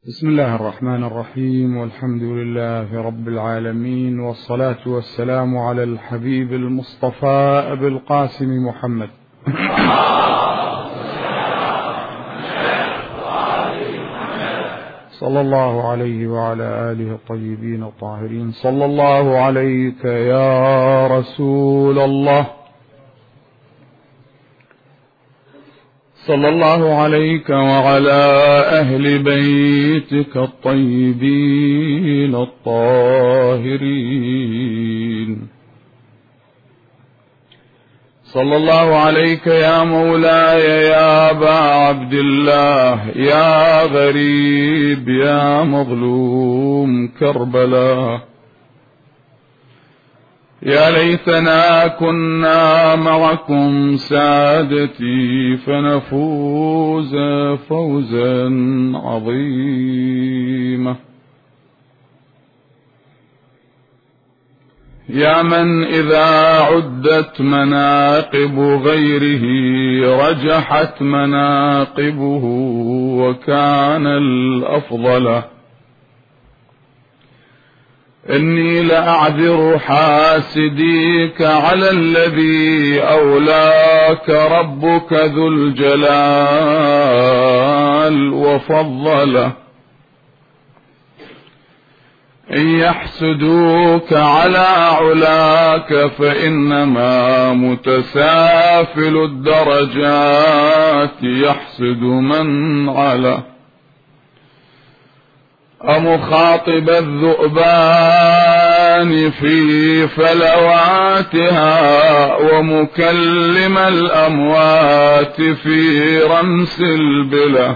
بسم الله الرحمن الرحيم، والحمد لله رب العالمين، والصلاة والسلام على الحبيب المصطفى أبي القاسم محمد صلى الله عليه وعلى آله الطيبين الطاهرين. صلى الله عليك يا رسول الله، صلى الله عليك وعلى أهل بيتك الطيبين الطاهرين. صلى الله عليك يا مولاي يا أبا عبد الله، يا غريب يا مظلوم كربلاء. يا ليتنا كنا معكم سادتي فنفوز فوزا عظيما. يا من إذا عدت مناقب غيره رجحت مناقبه وكان الأفضل. إني لأعذر حاسديك على الذي أولاك ربك ذو الجلال وفضله. إن يحسدوك على علاك فإنما متسافل الدرجات يحسد من علا. أمخاطب الذؤبان في فلواتها ومكلم الأموات في رمس البلى.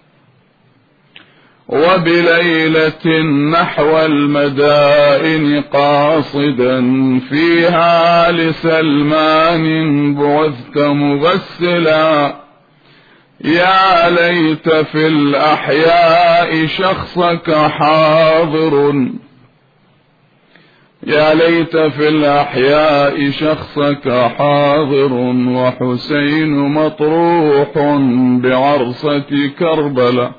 وبليلة نحو المدائن قاصدا فيها لسلمان بعثت مغسلا. يا ليت في الأحياء شخصك حاضر، يا ليت في الأحياء شخصك حاضر وحسين مطروح بعرصة كربلاء.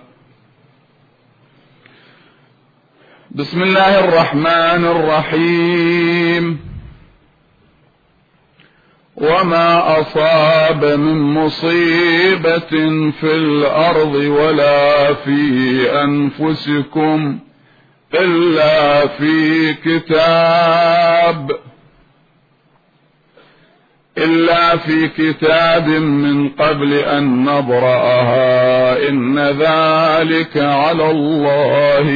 بسم الله الرحمن الرحيم. وما أصاب من مصيبة في الأرض ولا في أنفسكم إلا في كتاب من قبل أن نبرأها إن ذلك على الله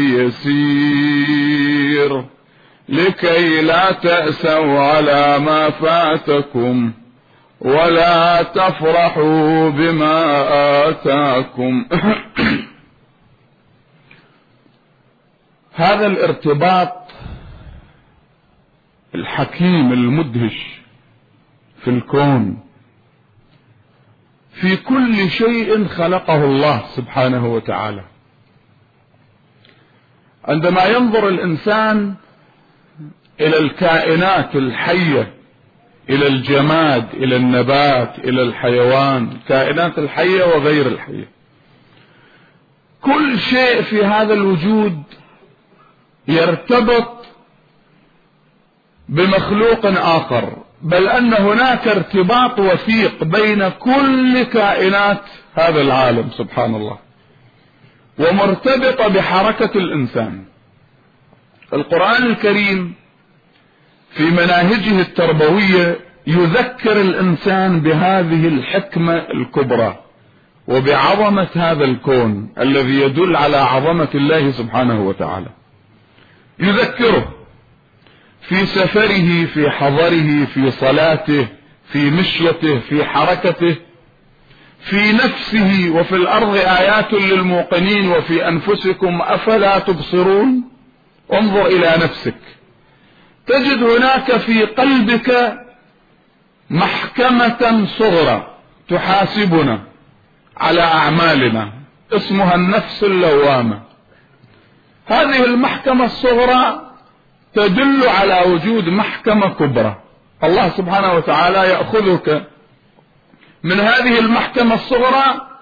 يسير. لكي لا تأسوا على ما فاتكم ولا تفرحوا بما آتاكم. هذا الارتباط الحكيم المدهش في الكون، في كل شيء خلقه الله سبحانه وتعالى. عندما ينظر الإنسان إلى الكائنات الحية، إلى الجماد، إلى النبات، إلى الحيوان، الكائنات الحية وغير الحية، كل شيء في هذا الوجود يرتبط بمخلوق آخر، بل أن هناك ارتباط وثيق بين كل كائنات هذا العالم سبحان الله، ومرتبطة بحركة الإنسان. القرآن الكريم في مناهجه التربوية يذكر الإنسان بهذه الحكمة الكبرى وبعظمة هذا الكون الذي يدل على عظمة الله سبحانه وتعالى. يذكره في سفره، في حضره، في صلاته، في مشيته، في حركته، في نفسه. وفي الأرض آيات للموقنين وفي أنفسكم أفلا تبصرون. انظر إلى نفسك، تجد هناك في قلبك محكمة صغرى تحاسبنا على أعمالنا اسمها النفس اللوامة. هذه المحكمة الصغرى تدل على وجود محكمة كبرى. الله سبحانه وتعالى يأخذك من هذه المحكمة الصغرى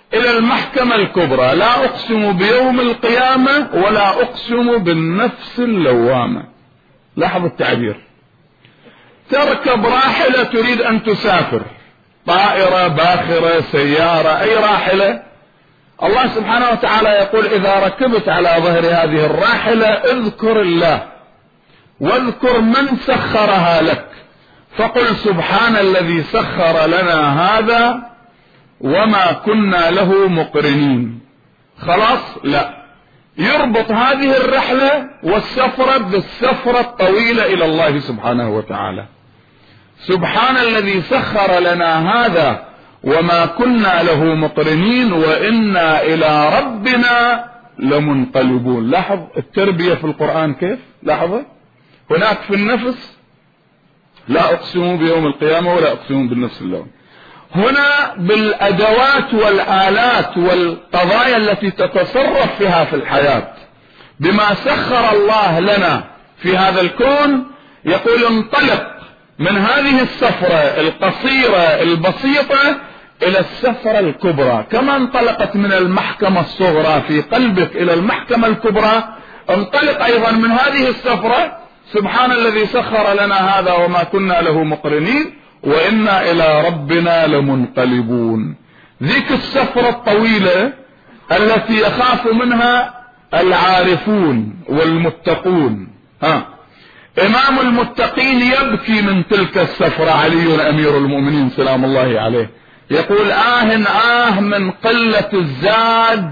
إلى المحكمة الكبرى: لا أقسم بيوم القيامة ولا أقسم بالنفس اللوامة. لاحظ التعبير. تركب راحلة تريد أن تسافر، طائرة، باخرة، سيارة، أي راحلة. الله سبحانه وتعالى يقول: إذا ركبت على ظهر هذه الراحلة اذكر الله واذكر من سخرها لك، فقل سبحان الذي سخر لنا هذا وما كنا له مقرنين. خلاص؟ لا، يربط هذه الرحلة والسفرة بالسفرة الطويلة إلى الله سبحانه وتعالى. سبحان الذي سخر لنا هذا وما كنا له مقرنين وإنا إلى ربنا لمنقلبون. لاحظ التربية في القرآن كيف؟ لاحظ هناك في النفس: لا أقسم بيوم القيامة ولا أقسم بالنفس اللوامة. هنا بالأدوات والآلات والقضايا التي تتصرف فيها في الحياة بما سخر الله لنا في هذا الكون، يقول: انطلق من هذه السفرة القصيرة البسيطة إلى السفرة الكبرى. كما انطلقت من المحكمة الصغرى في قلبك إلى المحكمة الكبرى، انطلق أيضا من هذه السفرة: سبحان الذي سخر لنا هذا وما كنا له مقرنين وإنا إلى ربنا لمنقلبون. ذيك السفرة الطويلة التي يخاف منها العارفون والمتقون. إمام المتقين يبكي من تلك السفرة، علي أمير المؤمنين سلام الله عليه، يقول: من قلة الزاد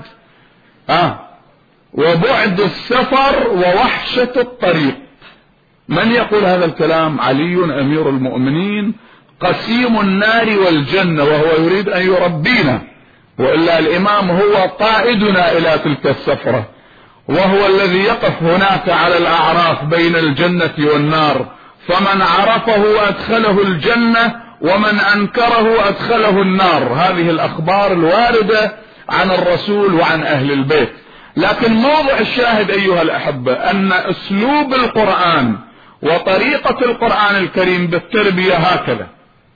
وبعد السفر ووحشة الطريق. من يقول هذا الكلام؟ علي أمير المؤمنين قسيم النار والجنة، وهو يريد أن يربينا، وإلا الإمام هو قائدنا إلى تلك السفرة، وهو الذي يقف هناك على الأعراف بين الجنة والنار، فمن عرفه أدخله الجنة ومن أنكره أدخله النار. هذه الأخبار الواردة عن الرسول وعن أهل البيت. لكن موضع الشاهد أيها الأحبة أن أسلوب القرآن وطريقة القرآن الكريم بالتربية هكذا: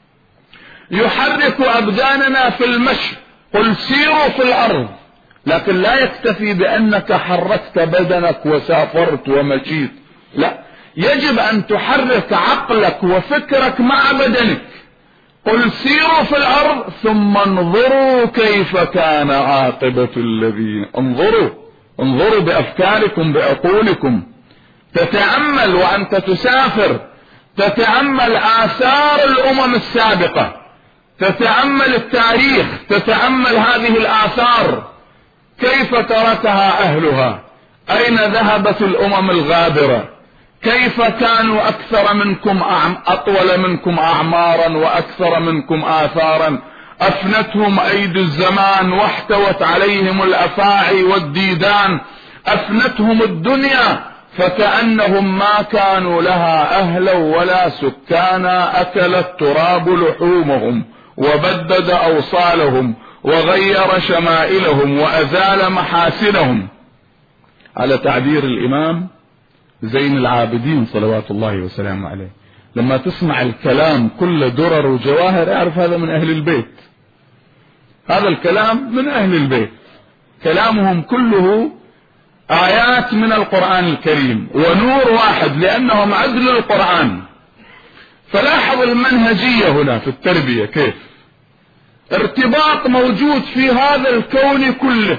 يحرك أبداننا في المشي، قل سيروا في الأرض، لكن لا يكتفي بأنك حركت بدنك وسافرت ومشيت، لا، يجب أن تحرك عقلك وفكرك مع بدنك. قل سيروا في الأرض ثم انظروا كيف كان عاقبة الذين. انظروا بأفكاركم بعقولكم، تتأمل وأنت تسافر، تتأمل آثار الأمم السابقة، تتأمل التاريخ، تتأمل هذه الآثار كيف تركها أهلها، أين ذهبت الأمم الغابرة، كيف كانوا أكثر منكم أطول منكم أعمارا وأكثر منكم آثارا، أفنتهم أيدي الزمان واحتوت عليهم الأفاعي والديدان، أفنتهم الدنيا فكأنهم ما كانوا لها أهلا ولا سكانا، أكل التراب لحومهم وبدد أوصالهم وغير شمائلهم وأزال محاسنهم، على تعبير الإمام زين العابدين صلوات الله وسلامه عليه. لما تسمع الكلام كله درر وجواهر اعرف هذا من أهل البيت، هذا الكلام من أهل البيت، كلامهم كله آيات من القرآن الكريم ونور واحد، لأنهم عدل القرآن. فلاحظ المنهجية هنا في التربية كيف ارتباط موجود في هذا الكون كله.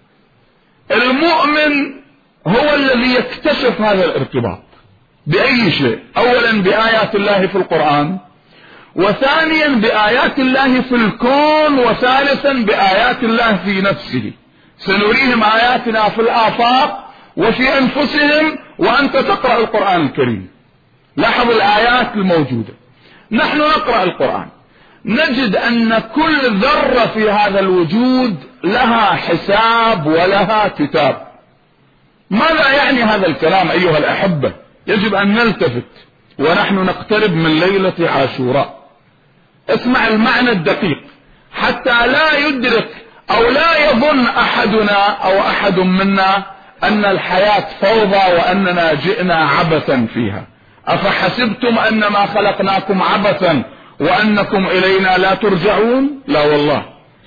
المؤمن هو الذي يكتشف هذا الارتباط بأي شيء، أولا بآيات الله في القرآن، وثانيا بآيات الله في الكون، وثالثا بآيات الله في نفسه. سنريهم آياتنا في الآفاق وفي أنفسهم وأنت تقرأ القرآن الكريم. لاحظ الآيات الموجودة. نحن نقرأ القرآن نجد أن كل ذرة في هذا الوجود لها حساب ولها كتاب. ماذا يعني هذا الكلام أيها الأحبة؟ يجب أن نلتفت ونحن نقترب من ليلة عاشوراء. اسمع المعنى الدقيق حتى لا يدرك أو لا يظن أحدنا أو أحد منا أن الحياة فوضى وأننا جئنا عبثا فيها. أفحسبتم أنما خلقناكم عبثا وأنكم إلينا لا ترجعون؟ لا والله،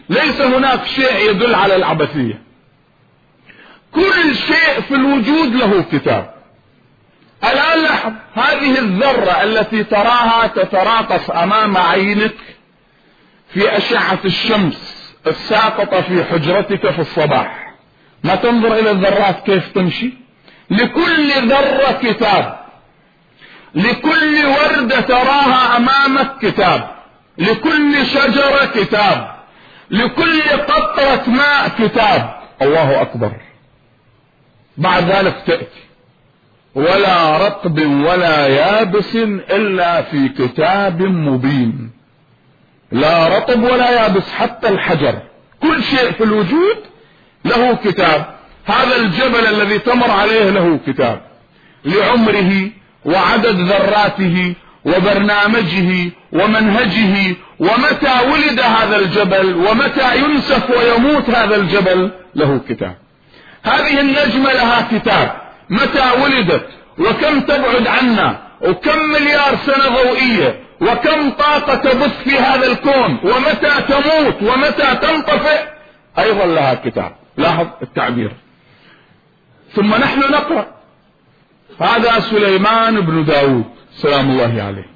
ليس هناك شيء يدل على العبثية. كل شيء في الوجود له كتاب. الآن لاحظ هذه الذرة التي تراها تتراقص أمام عينك في أشعة الشمس الساقطة في حجرتك في الصباح، ما تنظر إلى الذرات كيف تمشي؟ لكل ذرة كتاب، لكل وردة تراها أمامك كتاب، لكل شجرة كتاب، لكل قطرة ماء كتاب. الله أكبر. بعد ذلك تأتي ولا رطب ولا يابس إلا في كتاب مبين. لا رطب ولا يابس، حتى الحجر، كل شيء في الوجود له كتاب. هذا الجبل الذي تمر عليه له كتاب، لعمره وعدد ذراته وبرنامجه ومنهجه، ومتى ولد هذا الجبل ومتى ينسف ويموت هذا الجبل له كتاب. هذه النجمة لها كتاب، متى ولدت وكم تبعد عنا وكم مليار سنة ضوئية وكم طاقة تبث في هذا الكون، ومتى تموت ومتى تنطفئ أيضا لها كتاب. لاحظ التعبير. ثم نحن نقرأ هذا سليمان بن داود سلام الله عليه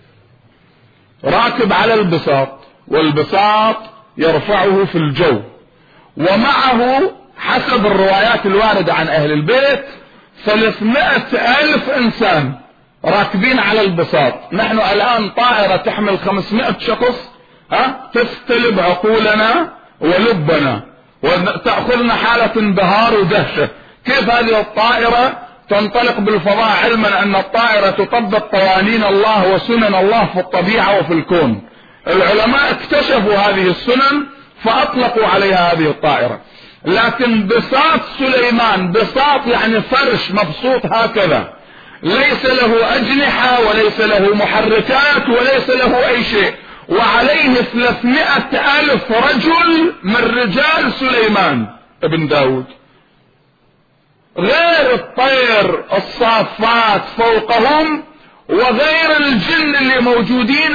راكب على البساط، والبساط يرفعه في الجو، ومعه حسب الروايات الواردة عن أهل البيت 300,000 إنسان راكبين على البساط. نحن الآن طائرة تحمل 500 شخص تستلب عقولنا ولبنا وتأخذنا حالة انبهار ودهشة. كيف هذه الطائرة تنطلق بالفضاء، علما أن الطائرة تطبق قوانين الله وسنن الله في الطبيعة وفي الكون. العلماء اكتشفوا هذه السنن فأطلقوا عليها هذه الطائرة. لكن بساط سليمان، بساط يعني فرش مبسوط هكذا، ليس له أجنحة وليس له محركات وليس له أي شيء، وعليه 300,000 رجل من رجال سليمان ابن داود، غير الطير الصافات فوقهم وغير الجن اللي موجودين.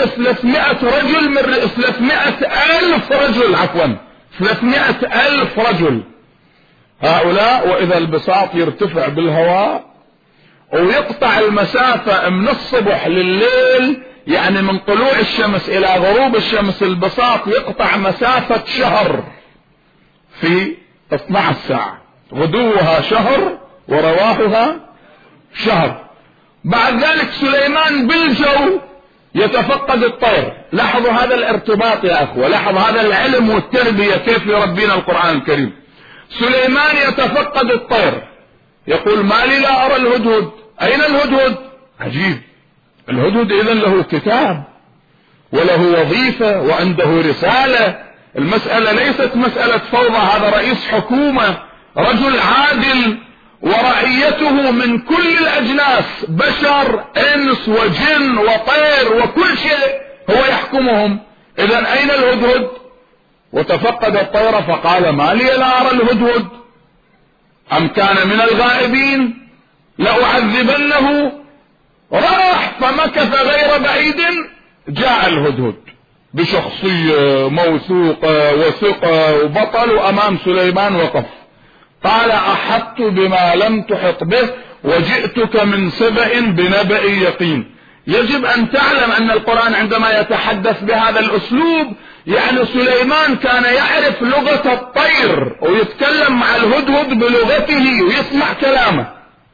300,000 رجل عفوا 300,000 رجل هؤلاء. وإذا البساط يرتفع بالهواء ويقطع المسافة من الصبح لليل، يعني من طلوع الشمس إلى غروب الشمس، البساط يقطع مسافة شهر في 12 ساعة، غدوها شهر ورواحها شهر. بعد ذلك سليمان بالجو يتفقد الطير. لاحظوا هذا الارتباط يا أخوة، لاحظ هذا العلم والتربية كيف يربينا القرآن الكريم. سليمان يتفقد الطير، يقول ما لي لا أرى الهدهد، أين الهدهد؟ عجيب، الهدهد إذن له كتاب وله وظيفة وعنده رسالة. المسألة ليست مسألة فوضى، هذا رئيس حكومة رجل عادل، ورعيته من كل الأجناس، بشر إنس وجن وطير وكل شيء هو يحكمهم. إذن أين الهدهد؟ وتفقد الطير فقال ما لي لا أرى الهدهد، أم كان من الغائبين لأعذبنه. راح فمكث غير بعيد جاء الهدهد بشخصية موثوقة وثقة وبطل، وأمام سليمان وقف. قال أحطت بما لم تحط به وجئتك من سبأ بنبأ يقين. يجب أن تعلم أن القرآن عندما يتحدث بهذا الأسلوب يعني سليمان كان يعرف لغة الطير ويتكلم مع الهدهد بلغته ويسمع كلامه.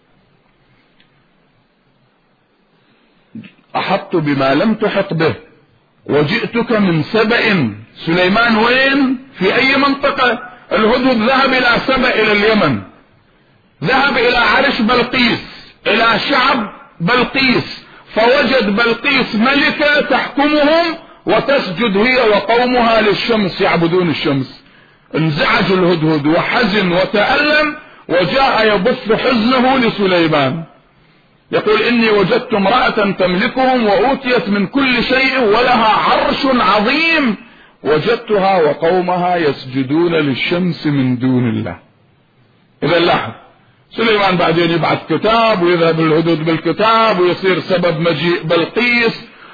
أحطت بما لم تحط به وجئتك من سبأ. سليمان وين؟ في أي منطقة؟ الهدهد ذهب إلى سبأ إلى اليمن، ذهب إلى عرش بلقيس، إلى شعب بلقيس، فوجد بلقيس ملكة تحكمهم وتسجد هي وقومها للشمس، يعبدون الشمس. انزعج الهدهد وحزن وتألم وجاء يبث حزنه لسليمان، يقول إني وجدت امرأة تملكهم وأوتيت من كل شيء ولها عرش عظيم، وجدتها وقومها يسجدون للشمس من دون الله. إذا لاحظ سليمان بعدين يبعث كتاب ويذهب الهدهد بالكتاب ويصير سبب مجيء بلقيس،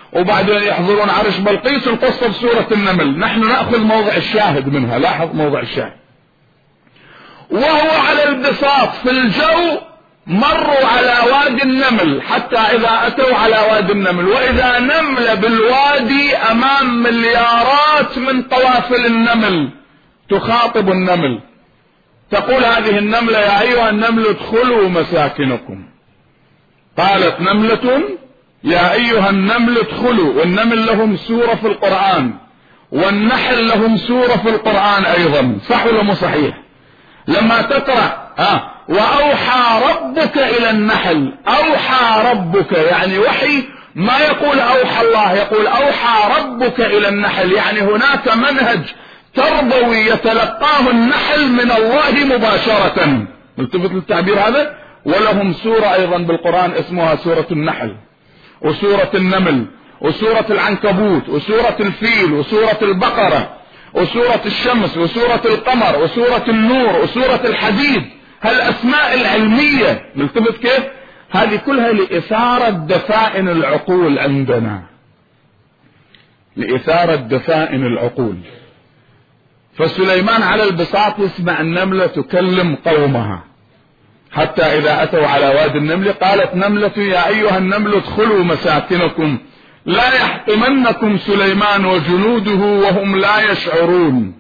وبعدين يحضرون عرش بلقيس، القصة بسورة النمل. نحن نأخذ موضع الشاهد منها، لاحظ موضع الشاهد. وهو على البساط في الجو مروا على وادي النمل، حتى إذا أتوا على وادي النمل وإذا نملة بالوادي أمام مليارات من قوافل النمل تخاطب النمل، تقول هذه النملة: يا أيها النمل ادخلوا مساكنكم. قالت نملة: يا أيها النمل ادخلوا. والنمل لهم سورة في القرآن، والنحل لهم سورة في القرآن أيضا، صح ولا مو صحيح؟ لما تقرأ وأوحى ربك إلى النحل، أوحى ربك يعني وحي، ما يقول أوحى الله، يقول أوحى ربك إلى النحل، يعني هناك منهج تربوي يتلقاه النحل من الله مباشرة. التفت للتعبير هذا. ولهم سورة أيضا بالقرآن اسمها سورة النحل، وسورة النمل، وسورة العنكبوت، وسورة الفيل، وسورة البقرة، وسورة الشمس، وسورة القمر، وسورة النور، وسورة الحديد. هالأسماء العلمية نلتفت كيف؟ هذه كلها لإثارة دفائن العقول عندنا، لإثارة دفائن العقول. فسليمان على البساط يسمع النملة تكلم قومها، حتى إذا أتوا على وادي النمل قالت نملة: يا أيها النمل ادخلوا مساكنكم لا يحطمنكم سليمان وجنوده وهم لا يشعرون.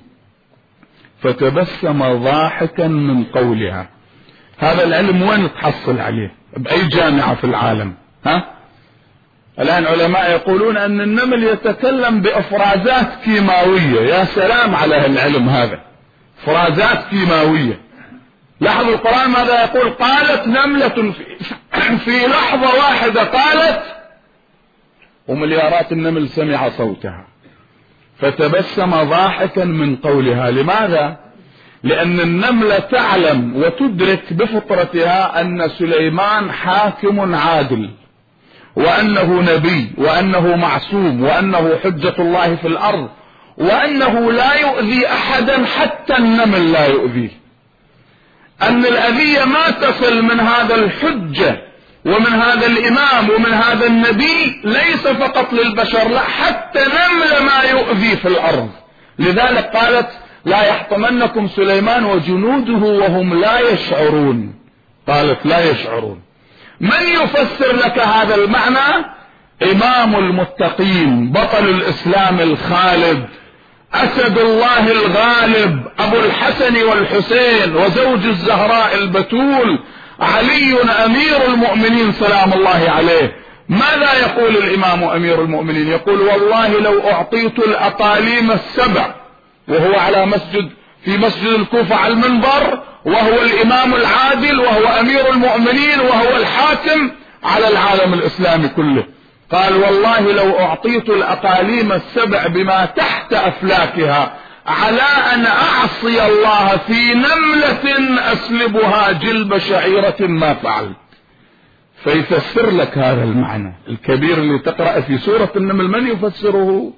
فتبسم ضاحكا من قولها. هذا العلم وين تحصل عليه؟ بأي جامعة في العالم؟ الآن علماء يقولون أن النمل يتكلم بإفرازات كيماوية. يا سلام على العلم هذا، إفرازات كيماوية. لاحظوا القرآن ماذا يقول: قالت نملة في لحظة واحدة قالت، ومليارات النمل سمع صوتها. فتبسم ضاحكا من قولها. لماذا؟ لأن النملة تعلم وتدرك بفطرتها أن سليمان حاكم عادل، وأنه نبي، وأنه معصوم، وأنه حجة الله في الأرض، وأنه لا يؤذي أحدا حتى النمل لا يؤذيه. أن الأذية ما تصل من هذا الحجة ومن هذا الإمام ومن هذا النبي ليس فقط للبشر، لا، حتى نمل ما يؤذي في الأرض. لذلك قالت: لا يحطمنكم سليمان وجنوده وهم لا يشعرون. قالت لا يشعرون. من يفسر لك هذا المعنى؟ إمام المتقين، بطل الإسلام الخالد، أسد الله الغالب، أبو الحسن والحسين وزوج الزهراء البتول، علي أمير المؤمنين سلام الله عليه. ماذا يقول الإمام أمير المؤمنين؟ يقول: والله لو أعطيت الأقاليم السبع، وهو على في مسجد الكوفة على المنبر، وهو الإمام العادل، وهو أمير المؤمنين، وهو الحاكم على العالم الإسلامي كله. قال: والله لو أعطيت الأقاليم السبع بما تحت أفلاكها على أن أعصي الله في نملة أسلبها جلب شعيرة ما فعلت. فيفسر لك هذا المعنى الكبير اللي تقرأ في سورة النمل. من يفسره؟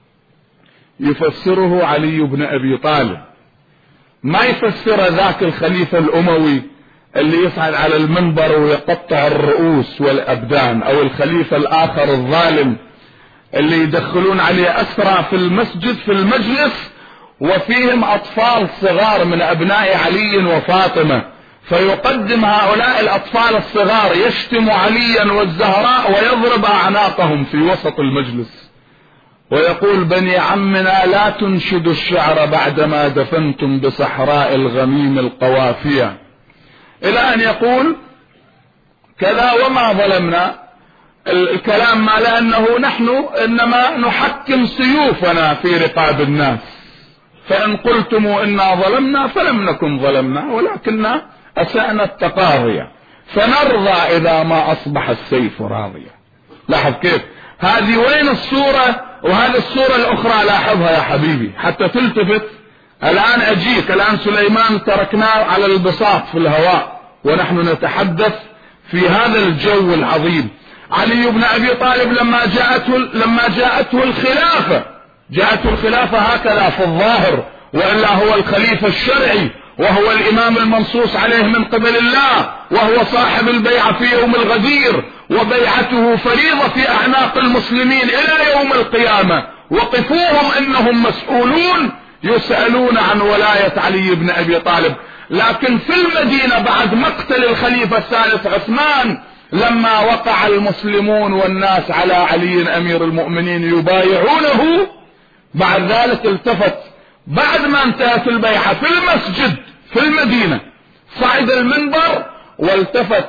يفسره علي بن أبي طالب. ما يفسر ذاك الخليفة الأموي اللي يصعد على المنبر ويقطع الرؤوس والأبدان، أو الخليفة الآخر الظالم اللي يدخلون عليه أسرى في المسجد في المجلس وفيهم أطفال صغار من أبناء علي وفاطمة، فيقدم هؤلاء الأطفال الصغار يشتم عليا والزهراء ويضرب أعناقهم في وسط المجلس، ويقول: بني عمنا لا تنشدوا الشعر بعدما دفنتم بصحراء الغميم القوافية، إلى أن يقول كذا وما ظلمنا. الكلام ما لأنه نحن إنما نحكم سيوفنا في رقاب الناس، فإن قلتم إنا ظلمنا فلم نكن ظلمنا ولكننا أسأنا التقاضي، فنرضى إذا ما أصبح السيف راضيا. لاحظ كيف هذه وين الصورة، وهذه الصورة الأخرى لاحظها يا حبيبي حتى تلتفت. الآن أجيك، الآن سليمان تركناه على البساط في الهواء ونحن نتحدث في هذا الجو العظيم. علي بن أبي طالب لما جاءته الخلافة، جاءته الخلافة هكذا في الظاهر، وإلا هو الخليفة الشرعي وهو الإمام المنصوص عليه من قبل الله، وهو صاحب البيعة في يوم الغدير، وبيعته فريضة في أعناق المسلمين إلى يوم القيامة. وقفوهم إنهم مسؤولون يسألون عن ولاية علي بن أبي طالب. لكن في المدينة بعد مقتل الخليفة الثالث عثمان، لما وقع المسلمون والناس على علي أمير المؤمنين يبايعونه، بعد ذلك التفت بعد ما انتهت البيعة في المسجد في المدينة، صعد المنبر والتفت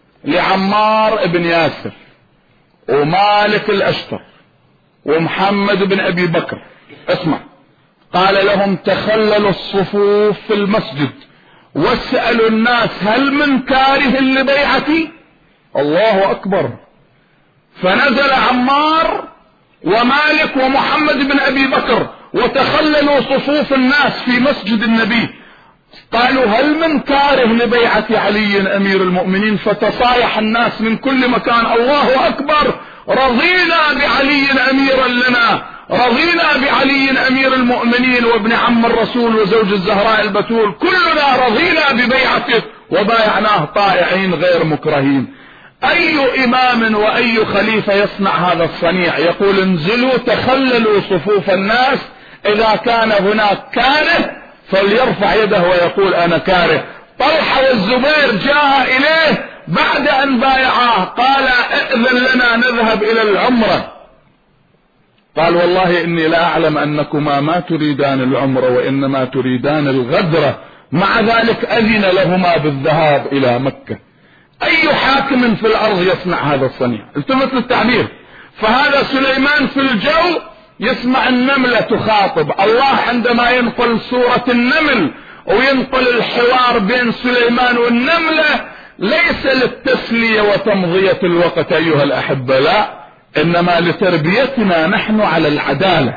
لعمار بن ياسر ومالك الأشتر ومحمد بن أبي بكر، اسمع، قال لهم تخللوا الصفوف في المسجد واسألوا الناس هل من كاره لبيعتي؟ الله أكبر. فنزل عمار ومالك ومحمد بن أبي بكر وتخللوا صفوف الناس في مسجد النبي، قالوا هل من كاره لبيعة علي أمير المؤمنين؟ فتصايح الناس من كل مكان، الله أكبر، رضينا بعلي أميرا لنا، رضينا بعلي أمير المؤمنين وابن عم الرسول وزوج الزهراء البتول، كلنا رضينا ببيعته وبايعناه طائعين غير مكرهين. أي إمام وأي خليفة يصنع هذا الصنيع؟ يقول انزلوا تخللوا صفوف الناس، إذا كان هناك كاره فليرفع يده ويقول أنا كاره. طلحة والزبير جاء إليه بعد أن بايعاه، قال ائذن لنا نذهب إلى العمرة. قال والله إني لا أعلم أنكما ما تريدان العمرة وإنما تريدان الغدرة، مع ذلك أذن لهما بالذهاب إلى مكة. أي حاكم في الأرض يصنع هذا الصنيع؟ التفت للتعبير. فهذا سليمان في الجو يسمع النملة تخاطب الله، عندما ينقل سورة النمل وينقل الحوار بين سليمان والنملة ليس للتسلية وتمضية الوقت أيها الأحبة، لا، إنما لتربيتنا نحن على العدالة،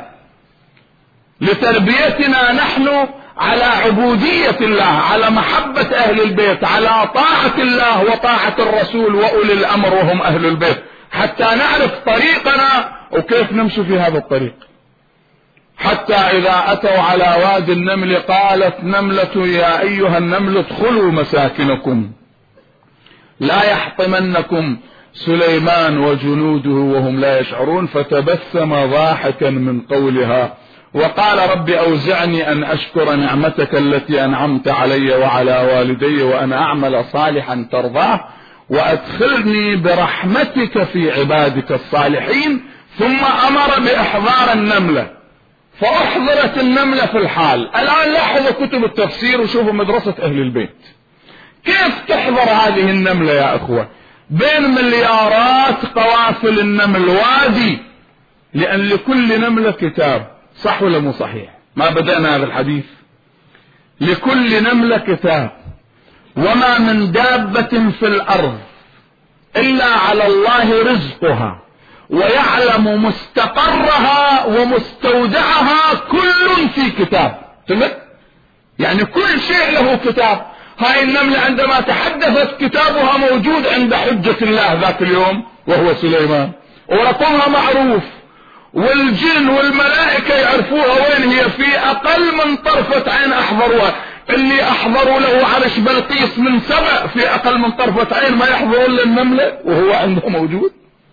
لتربيتنا نحن على عبودية الله، على محبة أهل البيت، على طاعة الله وطاعة الرسول وأولي الأمر وهم أهل البيت، حتى نعرف طريقنا وكيف نمشي في هذا الطريق. حتى إذا أتوا على وادي النمل قالت نملة يا أيها النمل ادخلوا مساكنكم لا يحطمنكم سليمان وجنوده وهم لا يشعرون، فتبسم ضاحكا من قولها وقال رب أوزعني أن أشكر نعمتك التي أنعمت علي وعلى والدي وأن أعمل صالحا ترضاه وأدخلني برحمتك في عبادك الصالحين. ثم أمر بإحضار النملة، فأحضرت النملة في الحال. الآن لاحظوا كتب التفسير وشوفوا مدرسة أهل البيت كيف تحضر هذه النملة يا أخوة بين مليارات قوافل النمل وادي، لأن لكل نملة كتاب، صح ولا مو صحيح؟ ما بدأنا هذا الحديث. لكل نملة كتاب، وما من دابة في الأرض إلا على الله رزقها ويعلم مستقرها ومستودعها كل في كتاب. يعني كل شيء له كتاب. هاي النملة عندما تحدثت كتابها موجود عند حجة الله ذاك اليوم وهو سليمان، ورقمها معروف، والجن والملائكة يعرفوها وين هي، في أقل من طرفة عين أحضروها. اللي أحضروا له عرش بلقيس من سبع في أقل من طرفة عين ما يحضرون للنملة وهو عنده موجود.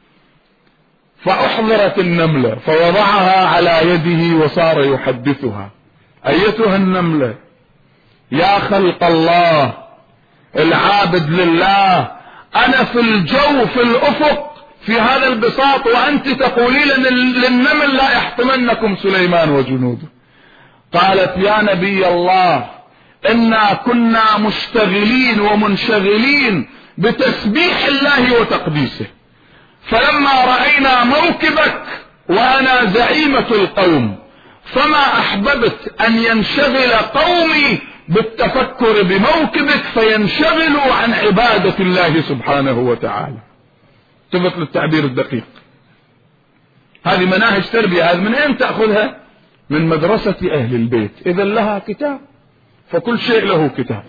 فأحضرت النملة فوضعها على يده وصار يحدثها أيتها النملة يا خلق الله العابد لله، أنا في الجو في الأفق في هذا البساط وأنت تقولين للنمل لا يحطمنكم سليمان وجنوده. قالت يا نبي الله إنا كنا مشتغلين ومنشغلين بتسبيح الله وتقديسه، فلما رأينا موكبك وأنا زعيمة القوم فما أحببت أن ينشغل قومي بالتفكر بموكبك فينشغلوا عن عبادة الله سبحانه وتعالى. تفت للتعبير الدقيق. هذه مناهج تربية، هذه من أين تأخذها؟ من مدرسة أهل البيت. إذا لها كتاب، فكل شيء له كتاب.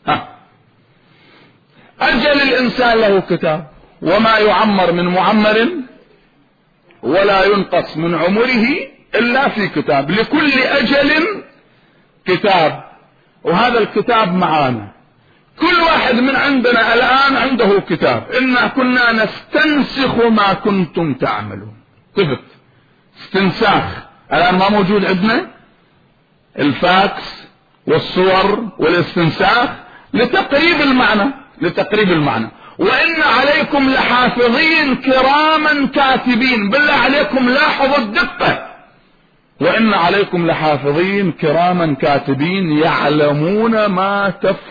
أجل الإنسان له كتاب، وما يعمر من معمر ولا ينقص من عمره إلا في كتاب، لكل أجل كتاب. وهذا الكتاب معانا. كل واحد من عندنا الآن عنده كتاب. إنا كنا نستنسخ ما كنتم تعملون. طفت استنساخ الآن ما موجود عندنا، الفاكس والصور والاستنساخ لتقريب المعنى. وإن عليكم لحافظين كراما كاتبين. بالله عليكم لاحظوا الدقة. وإن عليكم لحافظين كراما كاتبين يعلمون ما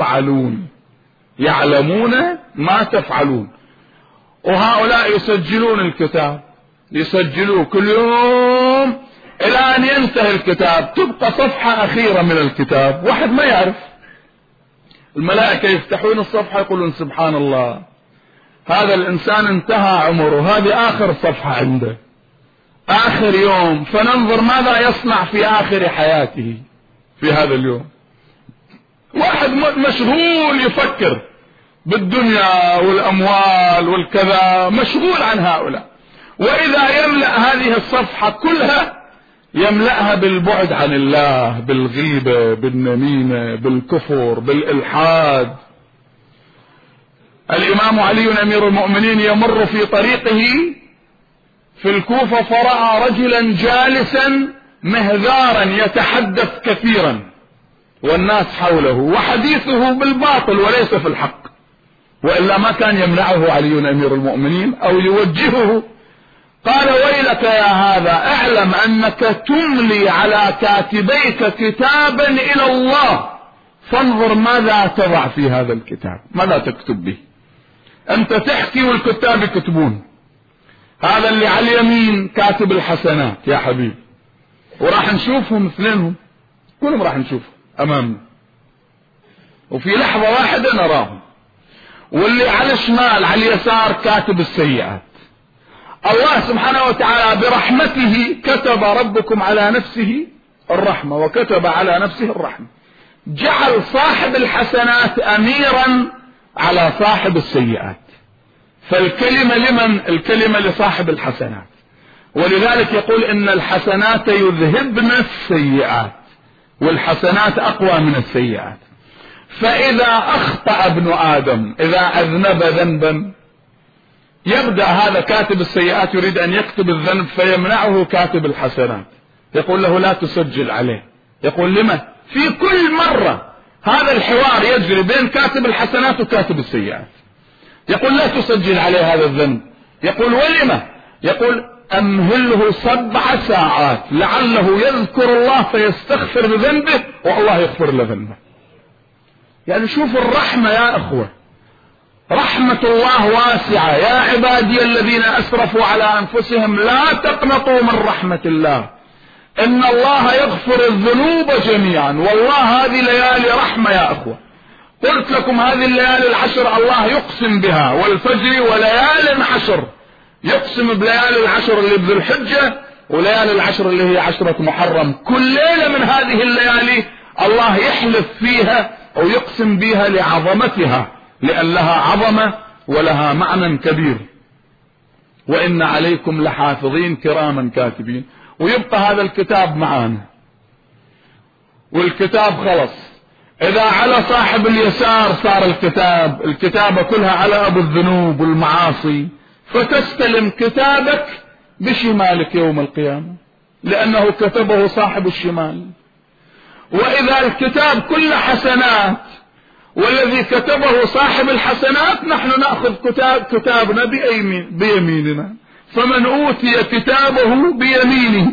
تفعلون. وهؤلاء يسجلون الكتاب، يسجلوه كل يوم إلى أن ينتهي الكتاب. تبقى صفحة أخيرة من الكتاب واحد ما يعرف. الملائكة يفتحون الصفحة يقولون سبحان الله، هذا الإنسان انتهى عمره، هذه آخر صفحة عنده، آخر يوم. فننظر ماذا يصنع في آخر حياته في هذا اليوم. واحد مشغول يفكر بالدنيا والأموال والكذا، مشغول عن هؤلاء. وإذا يملأ هذه الصفحة كلها يملأها بالبعد عن الله، بالغيبة، بالنميمة، بالكفر، بالإلحاد. الإمام علي أمير المؤمنين يمر في طريقه في الكوفة فرأى رجلا جالسا مهذارا يتحدث كثيرا والناس حوله وحديثه بالباطل وليس في الحق، وإلا ما كان يمنعه علي أمير المؤمنين أو يوجهه. قال ويلك يا هذا، اعلم أنك تملي على كاتبيك كتابا إلى الله، فانظر ماذا تضع في هذا الكتاب، ماذا تكتب به. أنت تحكي والكتاب يكتبون. هذا اللي على اليمين كاتب الحسنات يا حبيبي، وراح نشوفهم اثنينهم كلهم راح نشوفهم أمامنا وفي لحظة واحدة نراهم. واللي على الشمال على اليسار كاتب السيئات. الله سبحانه وتعالى برحمته كتب ربكم على نفسه الرحمة وكتب على نفسه الرحمة، جعل صاحب الحسنات أميرا على صاحب السيئات. فالكلمة لمن؟ الكلمة لصاحب الحسنات. ولذلك يقول إن الحسنات يذهبن السيئات، والحسنات أقوى من السيئات. فإذا أخطأ ابن آدم، إذا أذنب ذنبا، يبدأ هذا كاتب السيئات يريد أن يكتب الذنب فيمنعه كاتب الحسنات، يقول له لا تسجل عليه. يقول لما؟ في كل مرة هذا الحوار يجري بين كاتب الحسنات وكاتب السيئات. يقول لا تسجل عليه هذا الذنب. يقول ولما؟ يقول أمهله 7 ساعات لعله يذكر الله فيستغفر بذنبه والله يغفر له ذنبه. يعني شوف الرحمة يا أخوة، رحمة الله واسعة. يا عبادي الذين أسرفوا على أنفسهم لا تقنطوا من رحمة الله إن الله يغفر الذنوب جميعا. والله هذه ليالي رحمة يا أخوة. قلت لكم هذه الليالي العشر الله يقسم بها، والفجر وليال عشر، يقسم بليالي العشر اللي بذي الحجة وليالي العشر اللي هي 10 محرم. كل ليلة من هذه الليالي الله يحلف فيها أو يقسم بها لعظمتها، لأن لها عظمة ولها معنى كبير. وإن عليكم لحافظين كراما كاتبين. ويبقى هذا الكتاب معانا، والكتاب خلص. إذا على صاحب اليسار صار الكتابة كلها على أبو الذنوب والمعاصي، فتستلم كتابك بشمالك يوم القيامة لأنه كتبه صاحب الشمال. وإذا الكتاب كله حسنات والذي كتبه صاحب الحسنات، نحن نأخذ كتابنا بيميننا. فمن أوتي كتابه بيمينه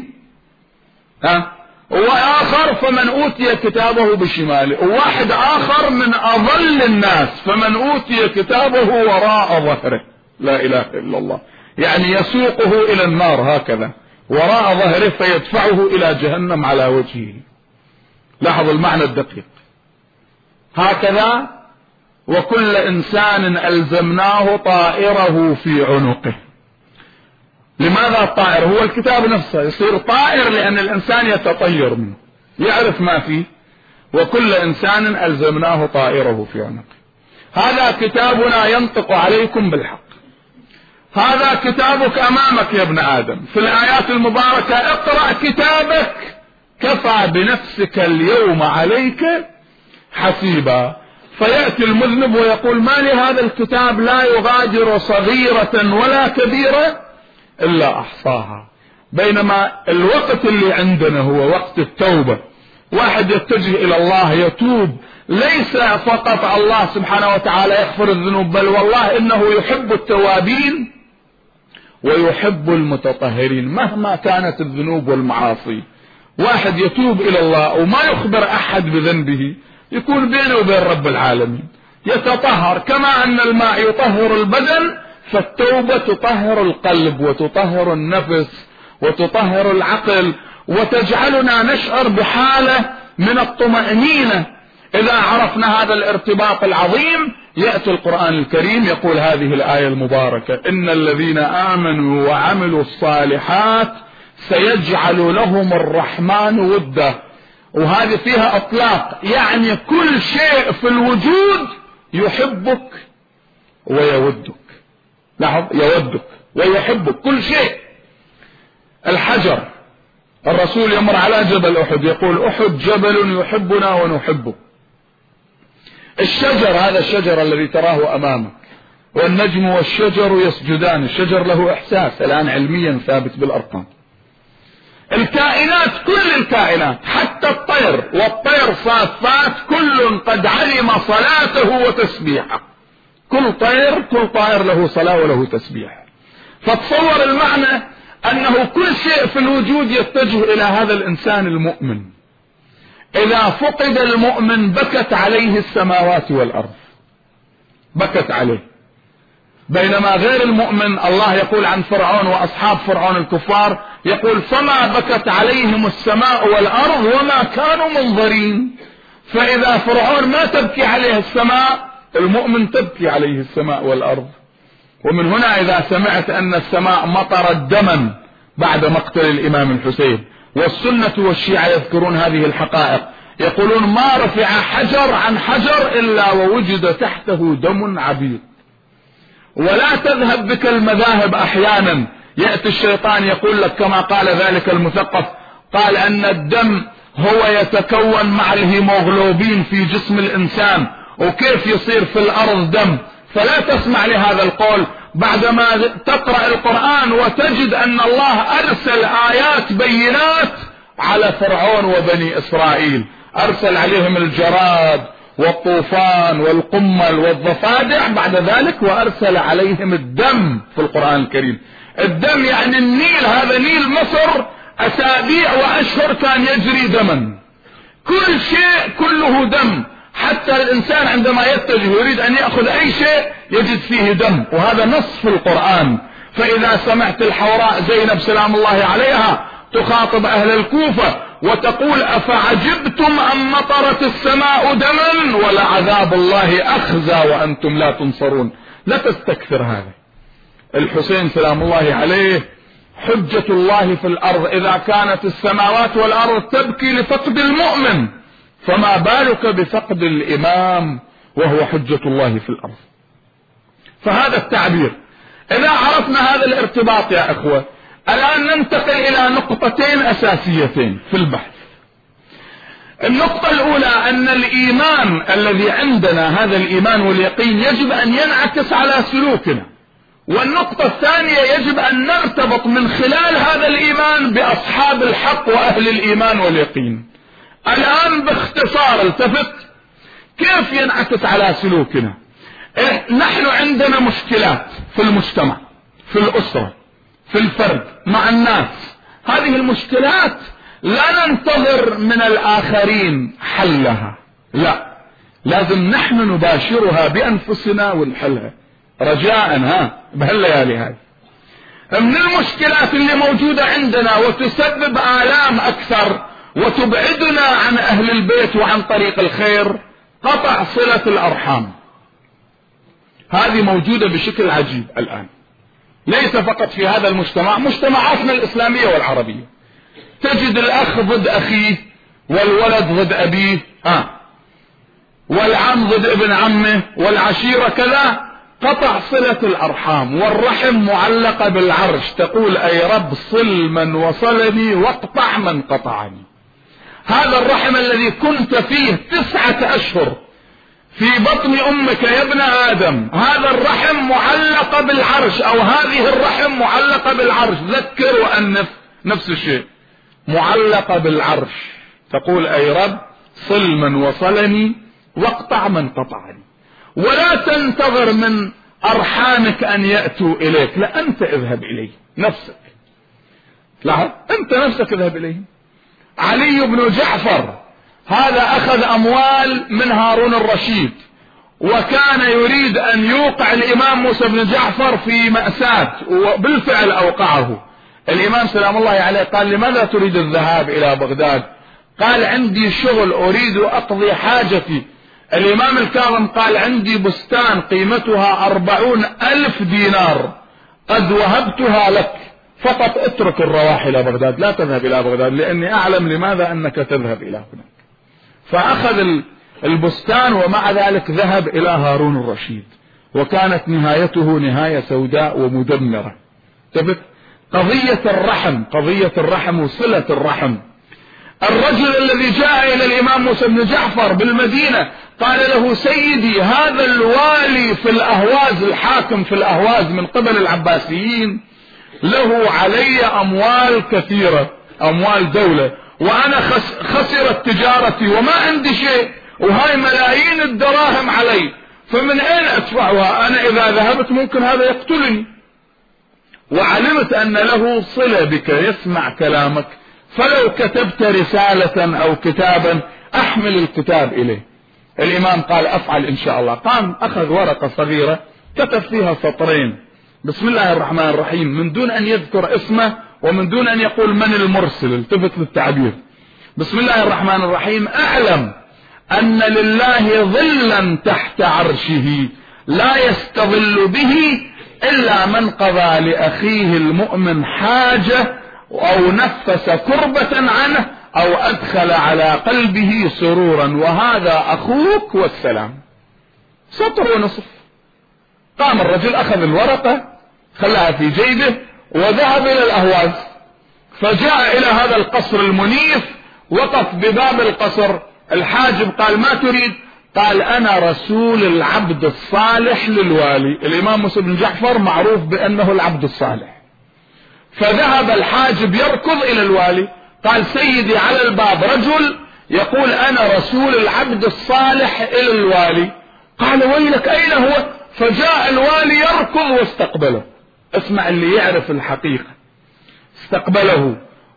وآخر فمن أوتي كتابه بشماله، وواحد آخر من أضل الناس فمن أوتي كتابه وراء ظهره. لا إله إلا الله، يعني يسوقه إلى النار هكذا وراء ظهره فيدفعه إلى جهنم على وجهه. لاحظ المعنى الدقيق. هكذا وكل إنسان ألزمناه طائره في عنقه. لماذا الطائر؟ هو الكتاب نفسه يصير طائر لأن الإنسان يتطير منه، يعرف ما فيه. وكل إنسان ألزمناه طائره في عنقه. هذا كتابنا ينطق عليكم بالحق. هذا كتابك أمامك يا ابن آدم في الآيات المباركة. اقرأ كتابك كفى بنفسك اليوم عليك حسيبا. فيأتي المذنب ويقول ما لهذا الكتاب لا يغادر صغيرة ولا كبيرة إلا أحصاها. بينما الوقت اللي عندنا هو وقت التوبة، واحد يتجه إلى الله يتوب، ليس فقط الله سبحانه وتعالى يغفر الذنوب، بل والله إنه يحب التوابين ويحب المتطهرين مهما كانت الذنوب والمعاصي. واحد يتوب إلى الله وما يخبر أحد بذنبه، يكون بينه وبين رب العالمين، يتطهر. كما أن الماء يطهر البدن، فالتوبة تطهر القلب وتطهر النفس وتطهر العقل، وتجعلنا نشعر بحالة من الطمأنينة. إذا عرفنا هذا الارتباط العظيم، يأتي القرآن الكريم يقول هذه الآية المباركة: إن الذين آمنوا وعملوا الصالحات سيجعل لهم الرحمن ودا. وهذه فيها اطلاق، يعني كل شيء في الوجود يحبك ويودك. لاحظ، يودك ويحبك كل شيء. الحجر، الرسول يمر على جبل أحد يقول: أحد جبل يحبنا ونحبه. الشجر، هذا الشجر الذي تراه أمامك، والنجم والشجر يسجدان. الشجر له إحساس الآن علميا ثابت بالأرقام. الكائنات، كل الكائنات، حتى الطير، والطير صافات، كل قد علم صلاته وتسبيحه. كل طائر له صلاة وله تسبيح. فتصور المعنى أنه كل شيء في الوجود يتجه إلى هذا الإنسان المؤمن. إذا فقد المؤمن بكت عليه السماوات والأرض، بكت عليه. بينما غير المؤمن، الله يقول عن فرعون وأصحاب فرعون الكفار، يقول: فما بكت عليهم السماء والأرض وما كانوا منظرين. فإذا فرعون ما تبكي عليه السماء، المؤمن تبكي عليه السماء والأرض. ومن هنا إذا سمعت أن السماء مطرت دما بعد مقتل الإمام الحسين، والسنة والشيعة يذكرون هذه الحقائق، يقولون: ما رفع حجر عن حجر إلا ووجد تحته دم عبيد. ولا تذهب بك المذاهب. أحيانا يأتي الشيطان يقول لك كما قال ذلك المثقف، قال أن الدم هو يتكون مع الهيموغلوبين في جسم الإنسان، وكيف يصير في الأرض دم؟ فلا تسمع لهذا القول بعدما تقرأ القرآن وتجد أن الله أرسل آيات بينات على فرعون وبني إسرائيل، أرسل عليهم الجراد والطوفان والقمل والضفادع بعد ذلك، وأرسل عليهم الدم في القرآن الكريم. الدم يعني النيل، هذا نيل مصر أسابيع وأشهر كان يجري دما. كل شيء كله دم، حتى الإنسان عندما يتجه يريد أن يأخذ أي شيء يجد فيه دم، وهذا نص في القرآن. فإذا سمعت الحوراء زينب سلام الله عليها تخاطب أهل الكوفة وتقول: أفعجبتم أن مطرت السماء دما ولعذاب الله أخزى وأنتم لا تنصرون، لا تستكثر هذا. الحسين سلام الله عليه حجة الله في الأرض، إذا كانت السماوات والأرض تبكي لفقد المؤمن، فما بالك بفقد الإمام وهو حجة الله في الأرض. فهذا التعبير. إذا عرفنا هذا الارتباط يا أخوة، الآن ننتقل إلى نقطتين أساسيتين في البحث. النقطة الأولى أن الإيمان الذي عندنا، هذا الإيمان واليقين، يجب أن ينعكس على سلوكنا. والنقطة الثانية، يجب أن نرتبط من خلال هذا الإيمان بأصحاب الحق وأهل الإيمان واليقين. الآن باختصار التفت كيف ينعكس على سلوكنا. نحن عندنا مشكلات في المجتمع، في الأسرة، في الفرد، مع الناس. هذه المشكلات لا ننتظر من الآخرين حلها، لا، لازم نحن نباشرها بأنفسنا ونحلها رجاء بهالليالي هذه. من المشكلات اللي موجودة عندنا وتسبب آلام أكثر وتبعدنا عن أهل البيت وعن طريق الخير، قطع صلة الأرحام. هذه موجودة بشكل عجيب الآن، ليس فقط في هذا المجتمع، مجتمعاتنا الإسلامية والعربية. تجد الأخ ضد أخيه، والولد ضد أبيه، والعم ضد ابن عمه، والعشيرة كذا. قطع صلة الأرحام، والرحم معلقة بالعرش، تقول: أي رب صل من وصلني واقطع من قطعني. هذا الرحم الذي كنت فيه 9 أشهر في بطن أمك يا ابن آدم، هذا الرحم معلق بالعرش، أو هذه الرحم معلقة بالعرش. ذكر وأنف نفس الشيء، معلقة بالعرش. تقول أي رب صل من وصلني واقطع من قطعني، ولا تنتظر من أرحامك أن يأتوا إليك، لا أنت اذهب إليه نفسك، لا أنت نفسك اذهب إليه. علي بن جعفر هذا أخذ أموال من هارون الرشيد، وكان يريد أن يوقع الإمام موسى بن جعفر في مأساة، وبالفعل أوقعه. الإمام سلام الله عليه قال لماذا تريد الذهاب إلى بغداد؟ قال عندي شغل أريد أقضي حاجتي. الإمام الكاظم قال عندي بستان قيمتها 40,000 دينار قد وهبتها لك، فقط اترك الرواح إلى بغداد، لا تذهب إلى بغداد، لأني أعلم لماذا أنك تذهب إلى هناك. فأخذ البستان، ومع ذلك ذهب إلى هارون الرشيد، وكانت نهايته نهاية سوداء ومدمرة. قضية الرحم وصلة الرحم. الرجل الذي جاء إلى الإمام موسى بن جعفر بالمدينة قال له سيدي هذا الوالي في الأهواز، الحاكم في الأهواز من قبل العباسيين، له علي أموال كثيرة، أموال دولة، وأنا خسرت تجارتي وما عندي شيء، وهاي ملايين الدراهم علي، فمن أين أدفعها؟ أنا إذا ذهبت ممكن هذا يقتلني، وعلمت أن له صلة بك يسمع كلامك، فلو كتبت رسالة أو كتابا أحمل الكتاب إليه. الإمام قال أفعل إن شاء الله. قام أخذ ورقة صغيرة كتب فيها سطرين: بسم الله الرحمن الرحيم، من دون أن يذكر اسمه ومن دون أن يقول من المرسل، التفت للتعبير. بسم الله الرحمن الرحيم: أعلم أن لله ظلا تحت عرشه لا يستظل به إلا من قضى لأخيه المؤمن حاجة أو نفس كربة عنه أو أدخل على قلبه سرورا، وهذا أخوك والسلام. سطر ونصف. قام الرجل أخذ الورقة خلاها في جيبه وذهب إلى الأهواز، فجاء إلى هذا القصر المنيف، وقف بباب القصر. الحاجب قال ما تريد؟ قال أنا رسول العبد الصالح للوالي. الإمام موسى بن جعفر معروف بأنه العبد الصالح. فذهب الحاجب يركض إلى الوالي، قال سيدي على الباب رجل يقول أنا رسول العبد الصالح إلى الوالي. قال ويلك أين هو؟ فجاء الوالي يركض واستقبله. اسمع اللي يعرف الحقيقة. استقبله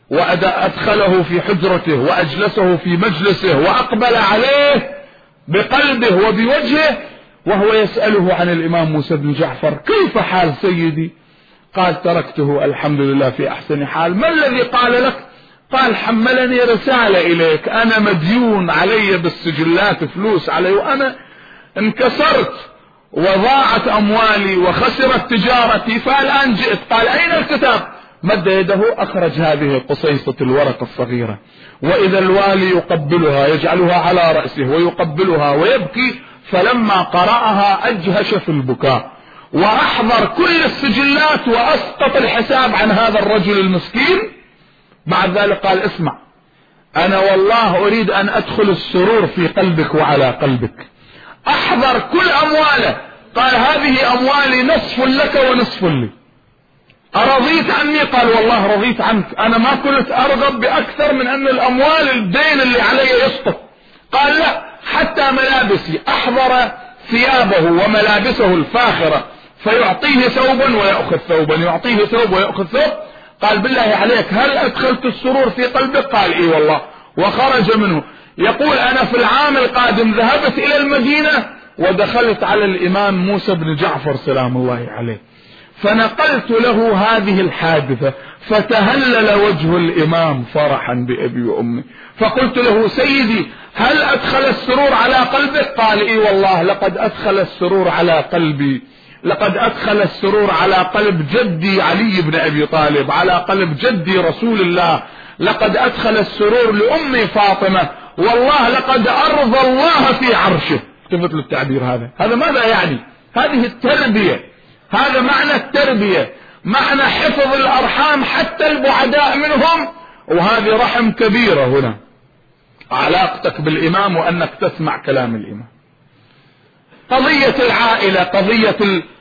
وأدخله في حجرته وأجلسه في مجلسه وأقبل عليه بقلبه وبوجهه، وهو يسأله عن الإمام موسى بن جعفر: كيف حال سيدي؟ قال تركته الحمد لله في أحسن حال. ما الذي قال لك؟ قال حملني رسالة إليك، أنا مديون علي بالسجلات فلوس علي، وأنا انكسرت وضاعت أموالي وخسرت تجارتي، فالآن جئت. قال أين الكتاب؟ مد يده أخرج هذه قصيصة الورقة الصغيرة، وإذا الوالي يقبلها، يجعلها على رأسه ويقبلها ويبكي. فلما قرأها أجهش في البكاء، وأحضر كل السجلات وأسقط الحساب عن هذا الرجل المسكين. بعد ذلك قال اسمع، أنا والله أريد أن أدخل السرور في قلبك وعلى قلبك، أحضر كل أمواله. قال هذه أموالي نصف لك ونصف لي، أرضيت عني؟ قال والله رضيت عنك، أنا ما كنت أرغب بأكثر من أن الأموال الدين اللي علي يسقط. قال لا، حتى ملابسي. أحضر ثيابه وملابسه الفاخرة، فيعطيه ثوبا ويأخذ ثوبا، يعطيه ثوب ويأخذ ثوب. قال بالله عليك هل أدخلت السرور في قلبك؟ قال إيه والله. وخرج منه. يقول أنا في العام القادم ذهبت إلى المدينة ودخلت على الإمام موسى بن جعفر سلام الله عليه، فنقلت له هذه الحادثة، فتهلل وجه الإمام فرحا بأبي وأمي. فقلت له سيدي هل أدخل السرور على قلبك؟ قال إيه والله لقد أدخل السرور على قلبي، لقد أدخل السرور على قلب جدي علي بن أبي طالب، على قلب جدي رسول الله، لقد أدخل السرور لأمي فاطمة، والله لقد أرضى الله في عرشه. التفت للتعبير هذا ماذا يعني؟ هذه التربية، هذا معنى التربية، معنى حفظ الأرحام حتى البعداء منهم، وهذه رحم كبيرة هنا. علاقتك بالإمام وأنك تسمع كلام الإمام. قضية العائلة، قضية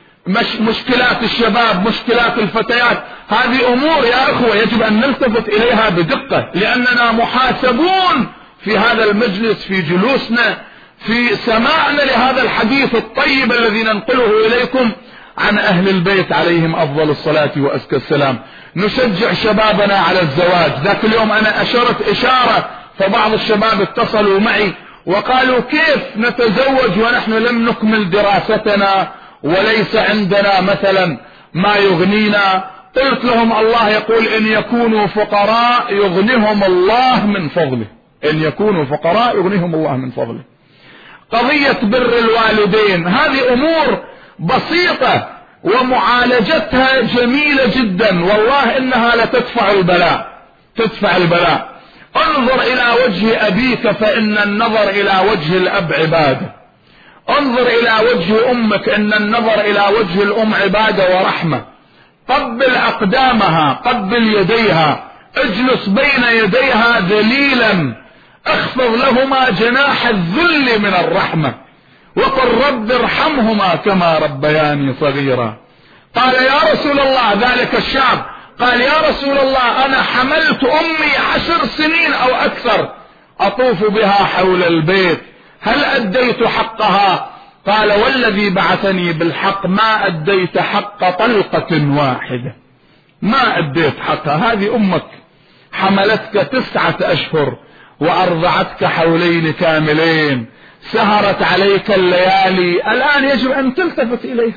مشكلات الشباب، مشكلات الفتيات، هذه أمور يا أخوة يجب أن نلتفت إليها بدقة، لأننا محاسبون في هذا المجلس، في جلوسنا، في سماعنا لهذا الحديث الطيب الذي ننقله إليكم عن أهل البيت عليهم أفضل الصلاة وأزكى السلام. نشجع شبابنا على الزواج. ذاك اليوم أنا أشرت إشارة، فبعض الشباب اتصلوا معي وقالوا كيف نتزوج ونحن لم نكمل دراستنا وليس عندنا مثلا ما يغنينا. قلت لهم الله يقول إن يكونوا فقراء يغنيهم الله من فضله، إن يكونوا فقراء يغنيهم الله من فضله. قضية بر الوالدين هذه أمور بسيطة ومعالجتها جميلة جدا، والله إنها لتدفع البلاء، تدفع البلاء. انظر إلى وجه أبيك فإن النظر إلى وجه الأب عبادة، انظر إلى وجه أمك إن النظر إلى وجه الأم عبادة ورحمة. قبل أقدامها، قبل يديها، اجلس بين يديها ذليلا، اخفض لهما جناح الذل من الرحمة، وقل رب ارحمهما كما ربياني صغيرا. قال يا رسول الله، ذلك الشاب قال يا رسول الله أنا حملت أمي 10 سنين أو أكثر أطوف بها حول البيت، هل أديت حقها؟ قال والذي بعثني بالحق ما أديت حق طلقة واحدة، ما أديت حقها. هذه أمك حملتك 9 أشهر وأرضعتك حولين كاملين، سهرت عليك الليالي، الآن يجب أن تلتفت إليها،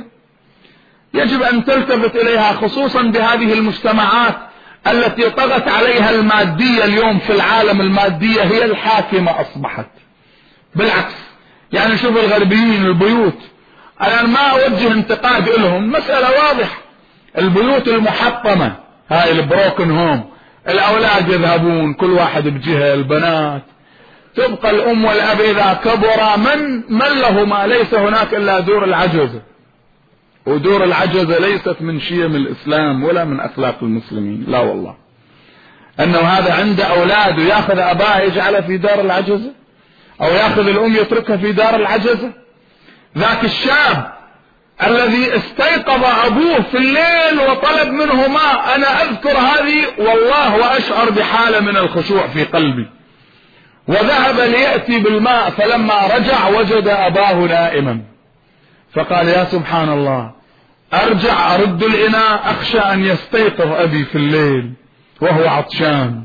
يجب أن تلتفت إليها، خصوصا بهذه المجتمعات التي طغت عليها المادية. اليوم في العالم المادية هي الحاكمة أصبحت، بالعكس. يعني شوف الغربيين البيوت، أنا ما أوجه انتقاد لهم، مسألة واضحة، البيوت المحطمة هاي البروكن هوم، الأولاد يذهبون كل واحد بجهة، البنات تبقى الأم والأب إذا كبرا من لهما، ليس هناك إلا دور العجزة، ودور العجزة ليست من شيم الإسلام ولا من أخلاق المسلمين، لا والله. أنه هذا عنده أولاد ويأخذ أباه يجعله في دار العجزة، أو يأخذ الأم يتركها في دار العجزة. ذاك الشاب الذي استيقظ أبوه في الليل وطلب منه ماء، أنا أذكر هذه والله وأشعر بحالة من الخشوع في قلبي، وذهب ليأتي بالماء، فلما رجع وجد أباه نائما، فقال يا سبحان الله، أرجع أرد الإناء أخشى أن يستيقظ أبي في الليل وهو عطشان،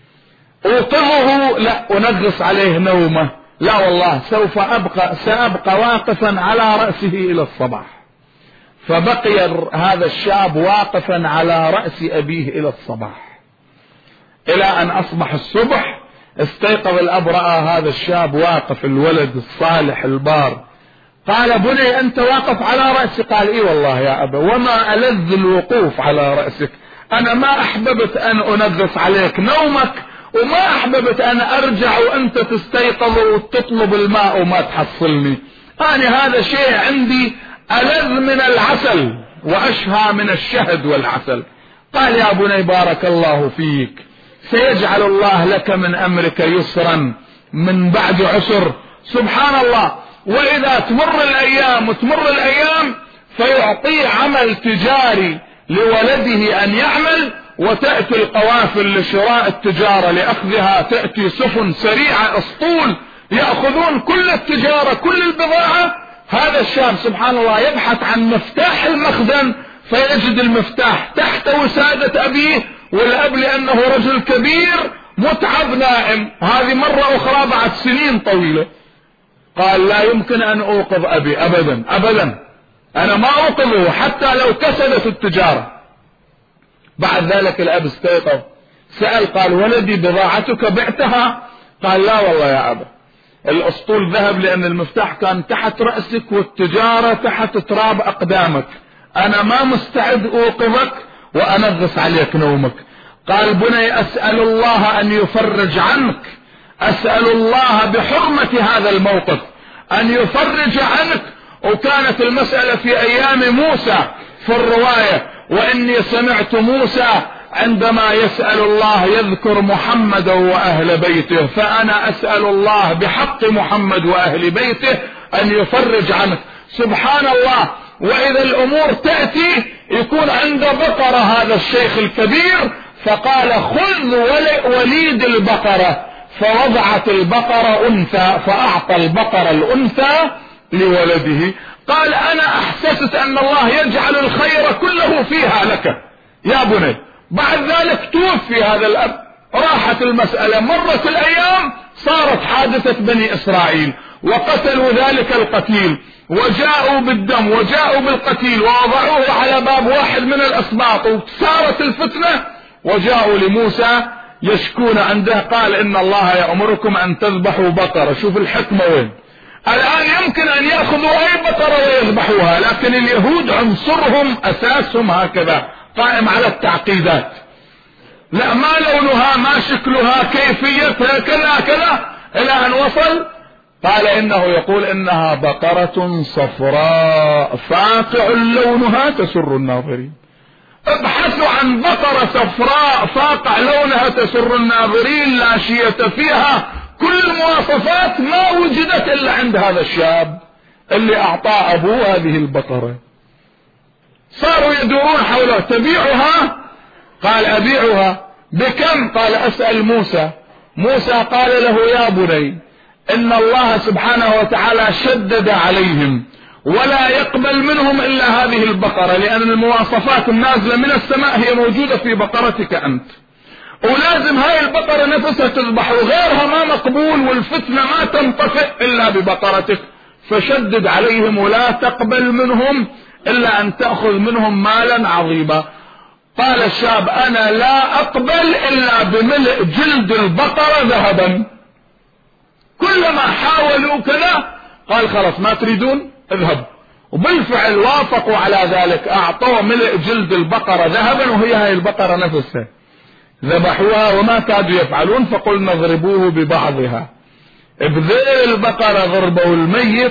أوقظه لا أنغص عليه نومه، لا والله سأبقى واقفا على رأسه إلى الصباح. فبقي هذا الشاب واقفا على رأس أبيه إلى الصباح، إلى أن أصبح الصبح. استيقظ الأب، رأى هذا الشاب واقف، الولد الصالح البار. قال بني أنت واقف على رأسي؟ قال إيه والله يا أبا، وما ألذ الوقوف على رأسك، أنا ما أحببت أن أنغص عليك نومك، وما أحببت أن أرجع وأنت تستيقظ وتطلب الماء وما تحصلني، أنا هذا شيء عندي ألذ من العسل وأشهى من الشهد والعسل. قال يا بني بارك الله فيك، سيجعل الله لك من أمرك يسرا من بعد عسر. سبحان الله. وإذا تمر الأيام فيعطيه عمل تجاري لولده أن يعمل، وتأتي القوافل لشراء التجارة لأخذها، تأتي سفن سريعة أسطول يأخذون كل التجارة كل البضاعة. هذا الشاب سبحان الله يبحث عن مفتاح المخزن فيجد المفتاح تحت وسادة أبيه، والأب لأنه رجل كبير متعب نائم. هذه مرة أخرى بعد سنين طويلة قال لا يمكن أن أوقظ أبي أبدا أبدا، أنا ما أوقظه حتى لو كسدت التجارة. بعد ذلك الأب استيقظ، سأل قال ولدي بضاعتك بعتها؟ قال لا والله يا أبا، الأسطول ذهب لأن المفتاح كان تحت رأسك والتجارة تحت تراب أقدامك، أنا ما مستعد أوقظك وأنغص عليك نومك. قال بني أسأل الله أن يفرج عنك، أسأل الله بحرمة هذا الموقف أن يفرج عنك. وكانت المسألة في أيام موسى في الرواية، وإني سمعت موسى عندما يسأل الله يذكر محمد وأهل بيته، فأنا أسأل الله بحق محمد وأهل بيته أن يفرج عنك. سبحان الله. وإذا الأمور تأتي يكون عند بقرة هذا الشيخ الكبير، فقال خذ وليد البقرة، فوضعت البقرة أنثى، فأعطى البقرة الأنثى لولده. قال أنا أحسست أن الله يجعل الخير كله فيها لك يا بني. بعد ذلك توفي هذا الأب، راحت المسألة، مرت الأيام، صارت حادثة بني إسرائيل وقتلوا ذلك القتيل، وجاءوا بالدم وجاءوا بالقتيل ووضعوه على باب واحد من الأسباط، وسارت الفتنة، وجاءوا لموسى يشكون عنده، قال إن الله يأمركم أن تذبحوا بقرة. شوف الحكمة وين. الآن يمكن أن يأخذوا أي بقرة ويذبحوها، لكن اليهود عنصرهم أساسهم هكذا قائم على التعقيدات. لا، ما لونها، ما شكلها، كيفيتها، كذا كذا، إلى أن وصل قال إنه يقول إنها بقرة صفراء فاقع لونها تسر الناظرين. ابحثوا عن بقرة صفراء فاقع لونها تسر الناظرين، لا شية فيها، كل المواصفات ما وجدت إلا عند هذا الشاب اللي أعطى أبوه هذه البقرة. صاروا يدورون حوله، تبيعها؟ قال أبيعها. بكم؟ قال أسأل موسى. موسى قال له يا بني إن الله سبحانه وتعالى شدد عليهم ولا يقبل منهم إلا هذه البقرة، لأن المواصفات النازلة من السماء هي موجودة في بقرتك أنت، ولازم هاي البقرة نفسها تذبح، وغيرها ما مقبول، والفتنة ما تنطفئ إلا ببقرتك، فشدد عليهم ولا تقبل منهم إلا أن تأخذ منهم مالا عظيما. قال الشاب أنا لا أقبل إلا بملء جلد البقرة ذهبا. كلما حاولوا كذا قال خلاص ما تريدون اذهب، وبالفعل وافقوا على ذلك، أعطوا ملء جلد البقرة ذهبا، وهي هاي البقرة نفسها، ذبحوها وما كادوا يفعلون، فقلنا اضربوه ببعضها. بذيل البقرة ضربوا الميت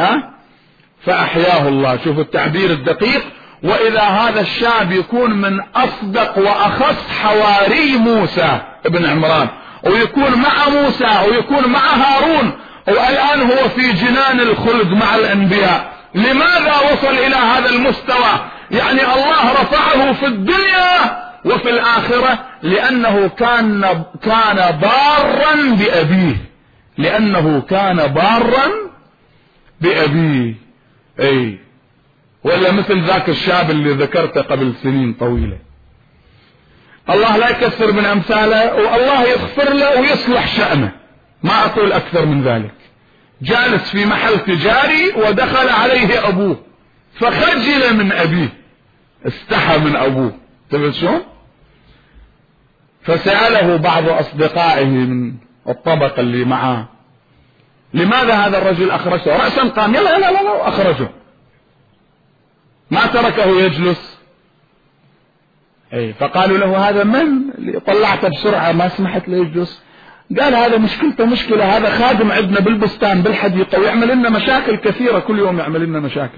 فأحياه الله. شوف التعبير الدقيق. وإذا هذا الشاب يكون من أصدق وأخص حواري موسى ابن عمران، ويكون مع موسى ويكون مع هارون، والآن هو في جنان الخلد مع الأنبياء. لماذا وصل إلى هذا المستوى؟ يعني الله رفعه في الدنيا وفي الآخرة، لأنه كان بارا بأبيه، لأنه كان بارا بأبيه. أي ولا مثل ذاك الشاب اللي ذكرته قبل سنين طويلة. الله لا يكثر من أمثاله، والله يغفر له ويصلح شأنه، ما أقول أكثر من ذلك. جالس في محل تجاري ودخل عليه أبوه فخجل من أبيه، استحى من أبوه، تبصون؟ فسأله بعض أصدقائه من الطبقة اللي معاه لماذا هذا الرجل أخرجه؟ رأسا قام يلا لا لا لا أخرجه، ما تركه يجلس. فقالوا له هذا من اللي طلعته بسرعة ما سمحت له يجلس؟ قال هذا مشكلته مشكلة، هذا خادم عندنا بالبستان بالحديقة ويعمل لنا مشاكل كثيرة، كل يوم يعمل لنا مشاكل.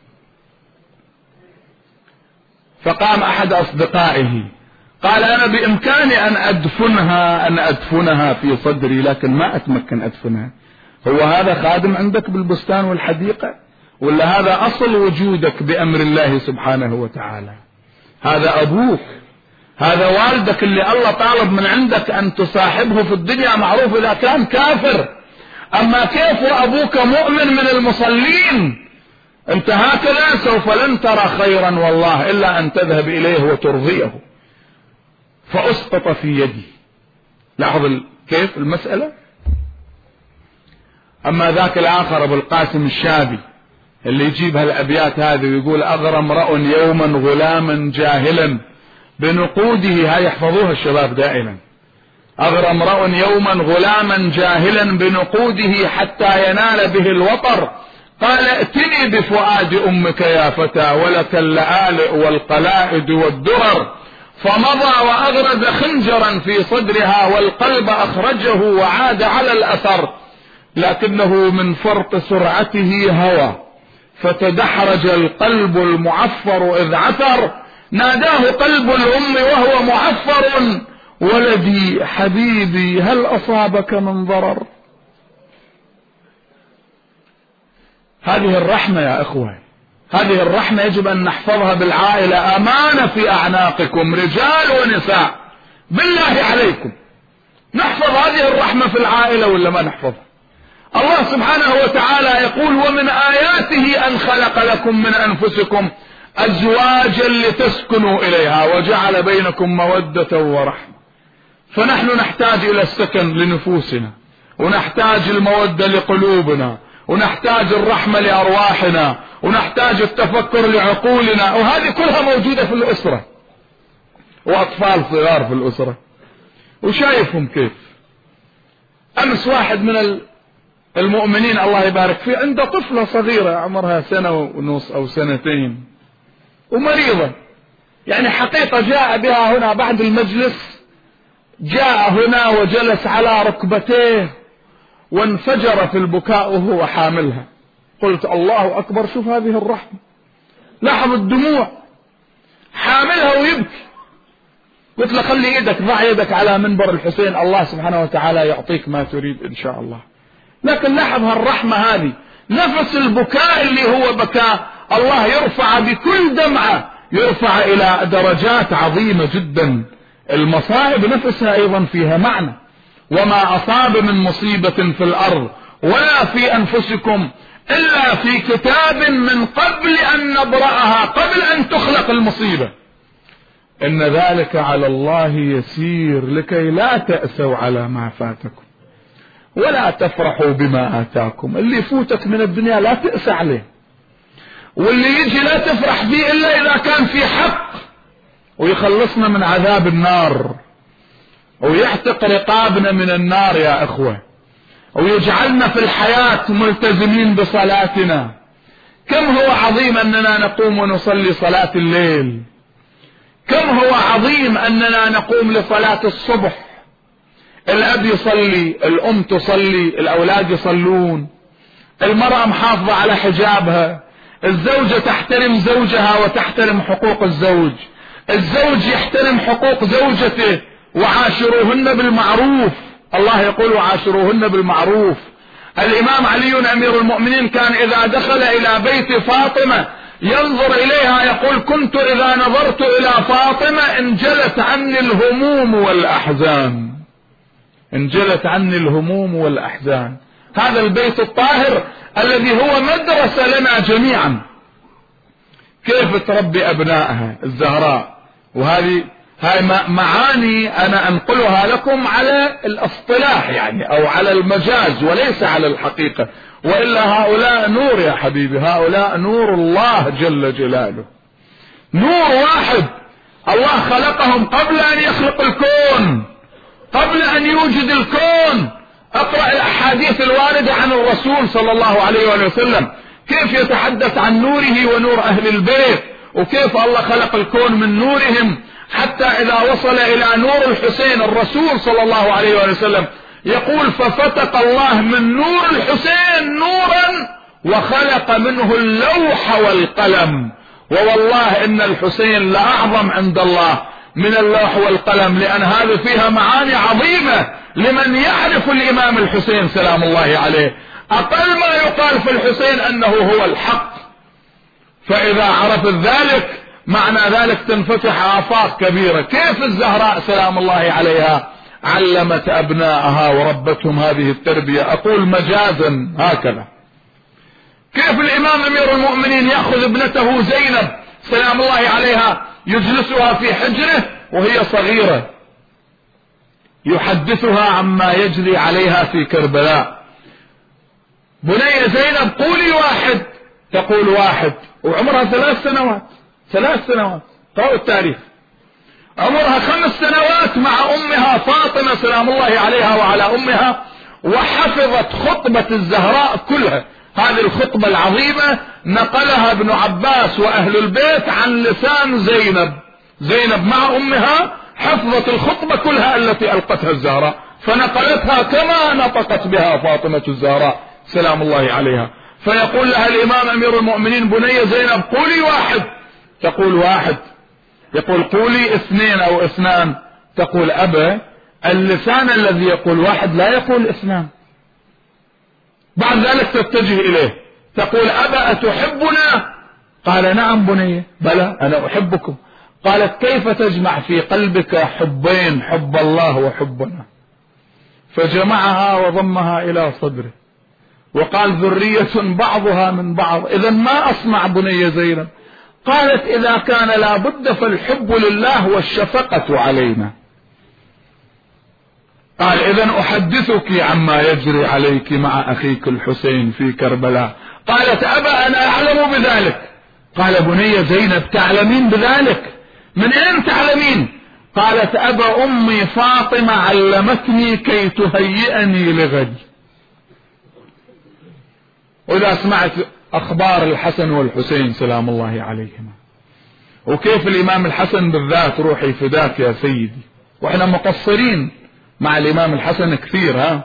فقام أحد أصدقائه قال أنا بإمكاني أن أدفنها في صدري، لكن ما أتمكن أدفنها. هو هذا خادم عندك بالبستان والحديقة، ولا هذا أصل وجودك بأمر الله سبحانه وتعالى؟ هذا أبوك، هذا والدك اللي الله طالب من عندك أن تصاحبه في الدنيا، معروف إذا كان كافر. أما كيف وأبوك مؤمن من المصلين؟ أنت هكذا سوف لن ترى خيرا والله إلا أن تذهب إليه وترضيه. فأسقط في يدي. لاحظ كيف المسألة. أما ذاك الآخر أبو القاسم الشابي اللي يجيب هالأبيات هذه ويقول أغرى امرأ يوما غلاما جاهلا بنقوده، هاي يحفظوها الشباب دائما. أغرى امرأ يوما غلاما جاهلا بنقوده حتى ينال به الوطر، قال ائتني بفؤاد أمك يا فتى ولك اللآلئ والقلائد والدرر، فمضى وأغرز خنجرا في صدرها والقلب أخرجه وعاد على الأثر، لكنه من فرط سرعته هوى فتدحرج القلب المعفر إذ عثر، ناداه قلب الأم وهو معفر: ولدي حبيبي هل أصابك من ضرر؟ هذه الرحمة يا أخوة، هذه الرحمة يجب أن نحفظها بالعائلة، أمانة في أعناقكم رجال ونساء، بالله عليكم نحفظ هذه الرحمة في العائلة ولا ما نحفظها؟ الله سبحانه وتعالى يقول: ومن آياته أن خلق لكم من أنفسكم أزواجا لتسكنوا إليها وجعل بينكم مودة ورحمة. فنحن نحتاج إلى السكن لنفوسنا، ونحتاج المودة لقلوبنا، ونحتاج الرحمة لأرواحنا، ونحتاج التفكر لعقولنا، وهذه كلها موجودة في الأسرة، وأطفال صغار في الأسرة وشايفهم كيف. أمس واحد من المؤمنين الله يبارك فيه عنده طفلة صغيرة عمرها 1.5 سنة أو 2 ومريضة، يعني حقيقة جاء بها هنا بعد المجلس، جاء هنا وجلس على ركبتيه وانفجر في البكاء وهو حاملها. قلت الله أكبر، شوف هذه الرحمة، لاحظ الدموع، حاملها ويبكي. قلت له خلي يدك، ضع يدك على منبر الحسين، الله سبحانه وتعالى يعطيك ما تريد إن شاء الله. لكن لاحظ هالرحمة هذه، نفس البكاء اللي هو بكاء الله يرفع بكل دمعة، يرفع إلى درجات عظيمة جدا. المصائب نفسها أيضا فيها معنى: وما أصاب من مصيبة في الأرض ولا في أنفسكم إلا في كتاب من قبل أن نبرأها، قبل أن تخلق المصيبة، إن ذلك على الله يسير، لكي لا تأسوا على ما فاتكم ولا تفرحوا بما آتاكم. اللي يفوتك من الدنيا لا تأسى عليه، واللي يجي لا تفرح فيه إلا إذا كان في حق ويخلصنا من عذاب النار ويعتق رقابنا من النار يا أخوة، ويجعلنا في الحياة ملتزمين بصلاتنا. كم هو عظيم أننا نقوم ونصلي صلاة الليل، كم هو عظيم أننا نقوم لصلاة الصبح، الأب يصلي، الأم تصلي، الأولاد يصلون، المرأة محافظة على حجابها، الزوجة تحترم زوجها وتحترم حقوق الزوج، الزوج يحترم حقوق زوجته، وعاشروهن بالمعروف. الله يقول: وعاشروهن بالمعروف. الإمام علي أمير المؤمنين كان إذا دخل إلى بيت فاطمة ينظر إليها يقول: كنت إذا نظرت إلى فاطمة انجلت عني الهموم والأحزان، انجلت عني الهموم والأحزان. هذا البيت الطاهر الذي هو مدرسة لنا جميعا، كيف تربي أبنائها الزهراء. وهذه معاني أنا أنقلها لكم على الاصطلاح يعني، أو على المجاز وليس على الحقيقة، وإلا هؤلاء نور يا حبيبي، هؤلاء نور الله جل جلاله، نور واحد. الله خلقهم قبل أن يخلق الكون، قبل أن يوجد الكون. اقرأ الأحاديث الواردة عن الرسول صلى الله عليه وسلم، كيف يتحدث عن نوره ونور أهل البيت، وكيف الله خلق الكون من نورهم، حتى إذا وصل إلى نور الحسين الرسول صلى الله عليه وسلم يقول: ففتق الله من نور الحسين نورا وخلق منه اللوح والقلم. ووالله إن الحسين لأعظم عند الله من اللوح والقلم، لأن هذه فيها معاني عظيمة لمن يعرف الإمام الحسين سلام الله عليه. أقل ما يقال في الحسين أنه هو الحق، فإذا عرفت ذلك معنى ذلك تنفتح آفاق كبيرة. كيف الزهراء سلام الله عليها علمت أبنائها وربتهم هذه التربية، أقول مجازا هكذا. كيف الإمام أمير المؤمنين يأخذ ابنته زينب سلام الله عليها يجلسها في حجره وهي صغيرة، يحدثها عما يجري عليها في كربلاء. بني زينب قولي واحد، تقول واحد، وعمرها 3 سنوات، 3 سنوات، قرأوا التاريخ. عمرها 5 سنوات مع أمها فاطمة سلام الله عليها وعلى أمها، وحفظت خطبة الزهراء كلها. هذه الخطبة العظيمة نقلها ابن عباس وأهل البيت عن لسان زينب. زينب مع أمها حفظت الخطبة كلها التي ألقتها الزهراء، فنقلتها كما نطقت بها فاطمة الزهراء سلام الله عليها. فيقول لها الإمام أمير المؤمنين: بني زينب قولي واحد، تقول واحد. يقول قولي 2 أو 2 تقول أبا، اللسان الذي يقول 1 لا يقول 2. بعد ذلك تتجه إليه تقول أبا أتحبنا؟ قال نعم بني، بلى أنا أحبكم. قالت كيف تجمع في قلبك حبين، حب الله وحبنا؟ فجمعها وضمها إلى صدره وقال ذرية بعضها من بعض. إذا ما أصنع بني زينب؟ قالت إذا كان لا بد فالحب لله والشفقة علينا. قال إذا أحدثك عما يجري عليك مع أخيك الحسين في كربلاء. قالت أبا أنا أعلم بذلك. قال بني زينب تعلمين بذلك؟ من أين تعلمين؟ قالت أبا أمي فاطمة علمتني كي تهيئني لغد. وإذا سمعت أخبار الحسن والحسين سلام الله عليهما، وكيف الإمام الحسن بالذات روحي فداك يا سيدي، وإحنا مقصرين مع الإمام الحسن كثير.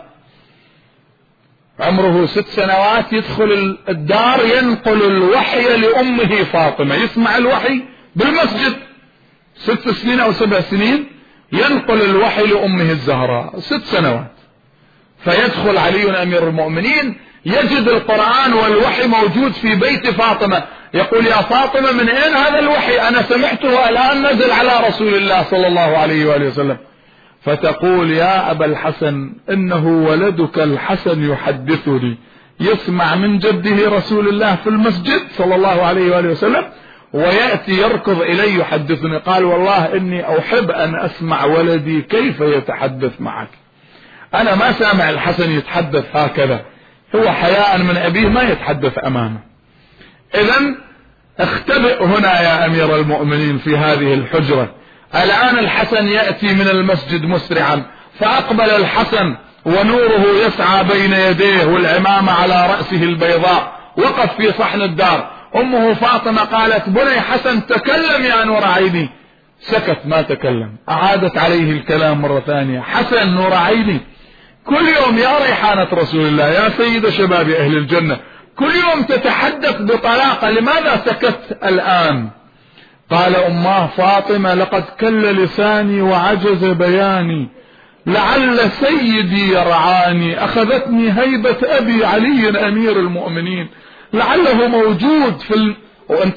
عمره 6 سنوات يدخل الدار ينقل الوحي لأمه فاطمة، يسمع الوحي بالمسجد. 6 سنين أو 7 سنين ينقل الوحي لأمه الزهراء 6 سنوات. فيدخل علي أمير المؤمنين يجد القرآن والوحي موجود في بيت فاطمة، يقول يا فاطمة من أين هذا الوحي؟ أنا سمعته الآن نزل على رسول الله صلى الله عليه وآله وسلم. فتقول يا أبا الحسن إنه ولدك الحسن يحدثني، يسمع من جده رسول الله في المسجد صلى الله عليه وآله وسلم ويأتي يركض إلي يحدثني. قال والله إني أحب أن أسمع ولدي كيف يتحدث معك. أنا ما سامع الحسن يتحدث هكذا، هو حياء من أبيه ما يتحدث أمامه. إذن اختبئ هنا يا أمير المؤمنين في هذه الحجرة. الآن الحسن يأتي من المسجد مسرعا، فأقبل الحسن ونوره يسعى بين يديه والعمامة على رأسه البيضاء، وقف في صحن الدار. أمه فاطمة قالت بني حسن تكلم يا نور عيني. سكت ما تكلم. أعادت عليه الكلام مرة ثانية. حسن نور عيني، كل يوم يا ريحانة رسول الله يا سيد شباب أهل الجنة كل يوم تتحدث بطلاقة، لماذا سكت الآن؟ قال أماه فاطمة لقد كل لساني وعجز بياني، لعل سيدي يرعاني، أخذتني هيبة أبي علي أمير المؤمنين، لعله موجود في وانت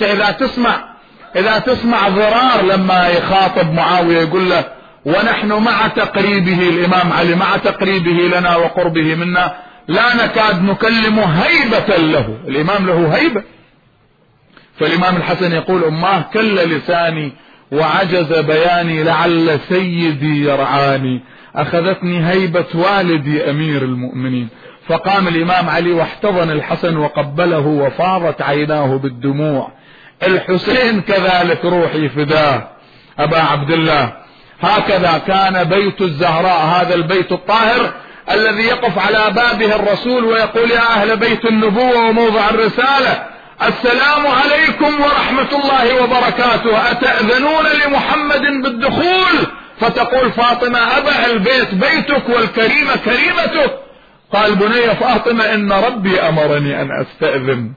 إذا تسمع ضرار لما يخاطب معاوية يقول له ونحن مع تقريبه، الإمام علي مع تقريبه لنا وقربه منا لا نكاد نكلمه هيبة له، الإمام له هيبة. فالإمام الحسن يقول أماه كل لساني وعجز بياني، لعل سيدي يرعاني، أخذتني هيبة والدي أمير المؤمنين. فقام الإمام علي واحتضن الحسن وقبله وفاضت عيناه بالدموع. الحسين كذلك روحي فداه أبا عبد الله. هكذا كان بيت الزهراء، هذا البيت الطاهر الذي يقف على بابه الرسول ويقول يا أهل بيت النبوة وموضع الرسالة السلام عليكم ورحمة الله وبركاته، أتأذنون لمحمد بالدخول؟ فتقول فاطمة أبا البيت بيتك والكريمة كريمتك. قال بني فاطمة إن ربي أمرني أن أستأذن،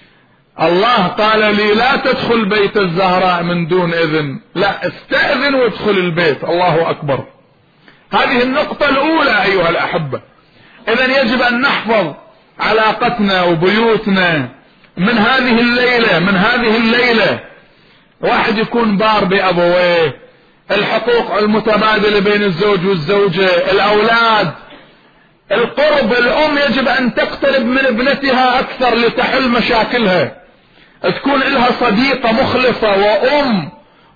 الله قال لي لا تدخل بيت الزهراء من دون إذن، لا استأذن وادخل البيت. الله أكبر. هذه النقطة الأولى أيها الأحبة. إذن يجب أن نحفظ علاقتنا وبيوتنا من هذه الليلة. واحد يكون بار بأبويه، الحقوق المتبادلة بين الزوج والزوجة، الأولاد، القرب، الأم يجب أن تقترب من ابنتها أكثر لتحل مشاكلها، تكون لها صديقة مخلصة وأم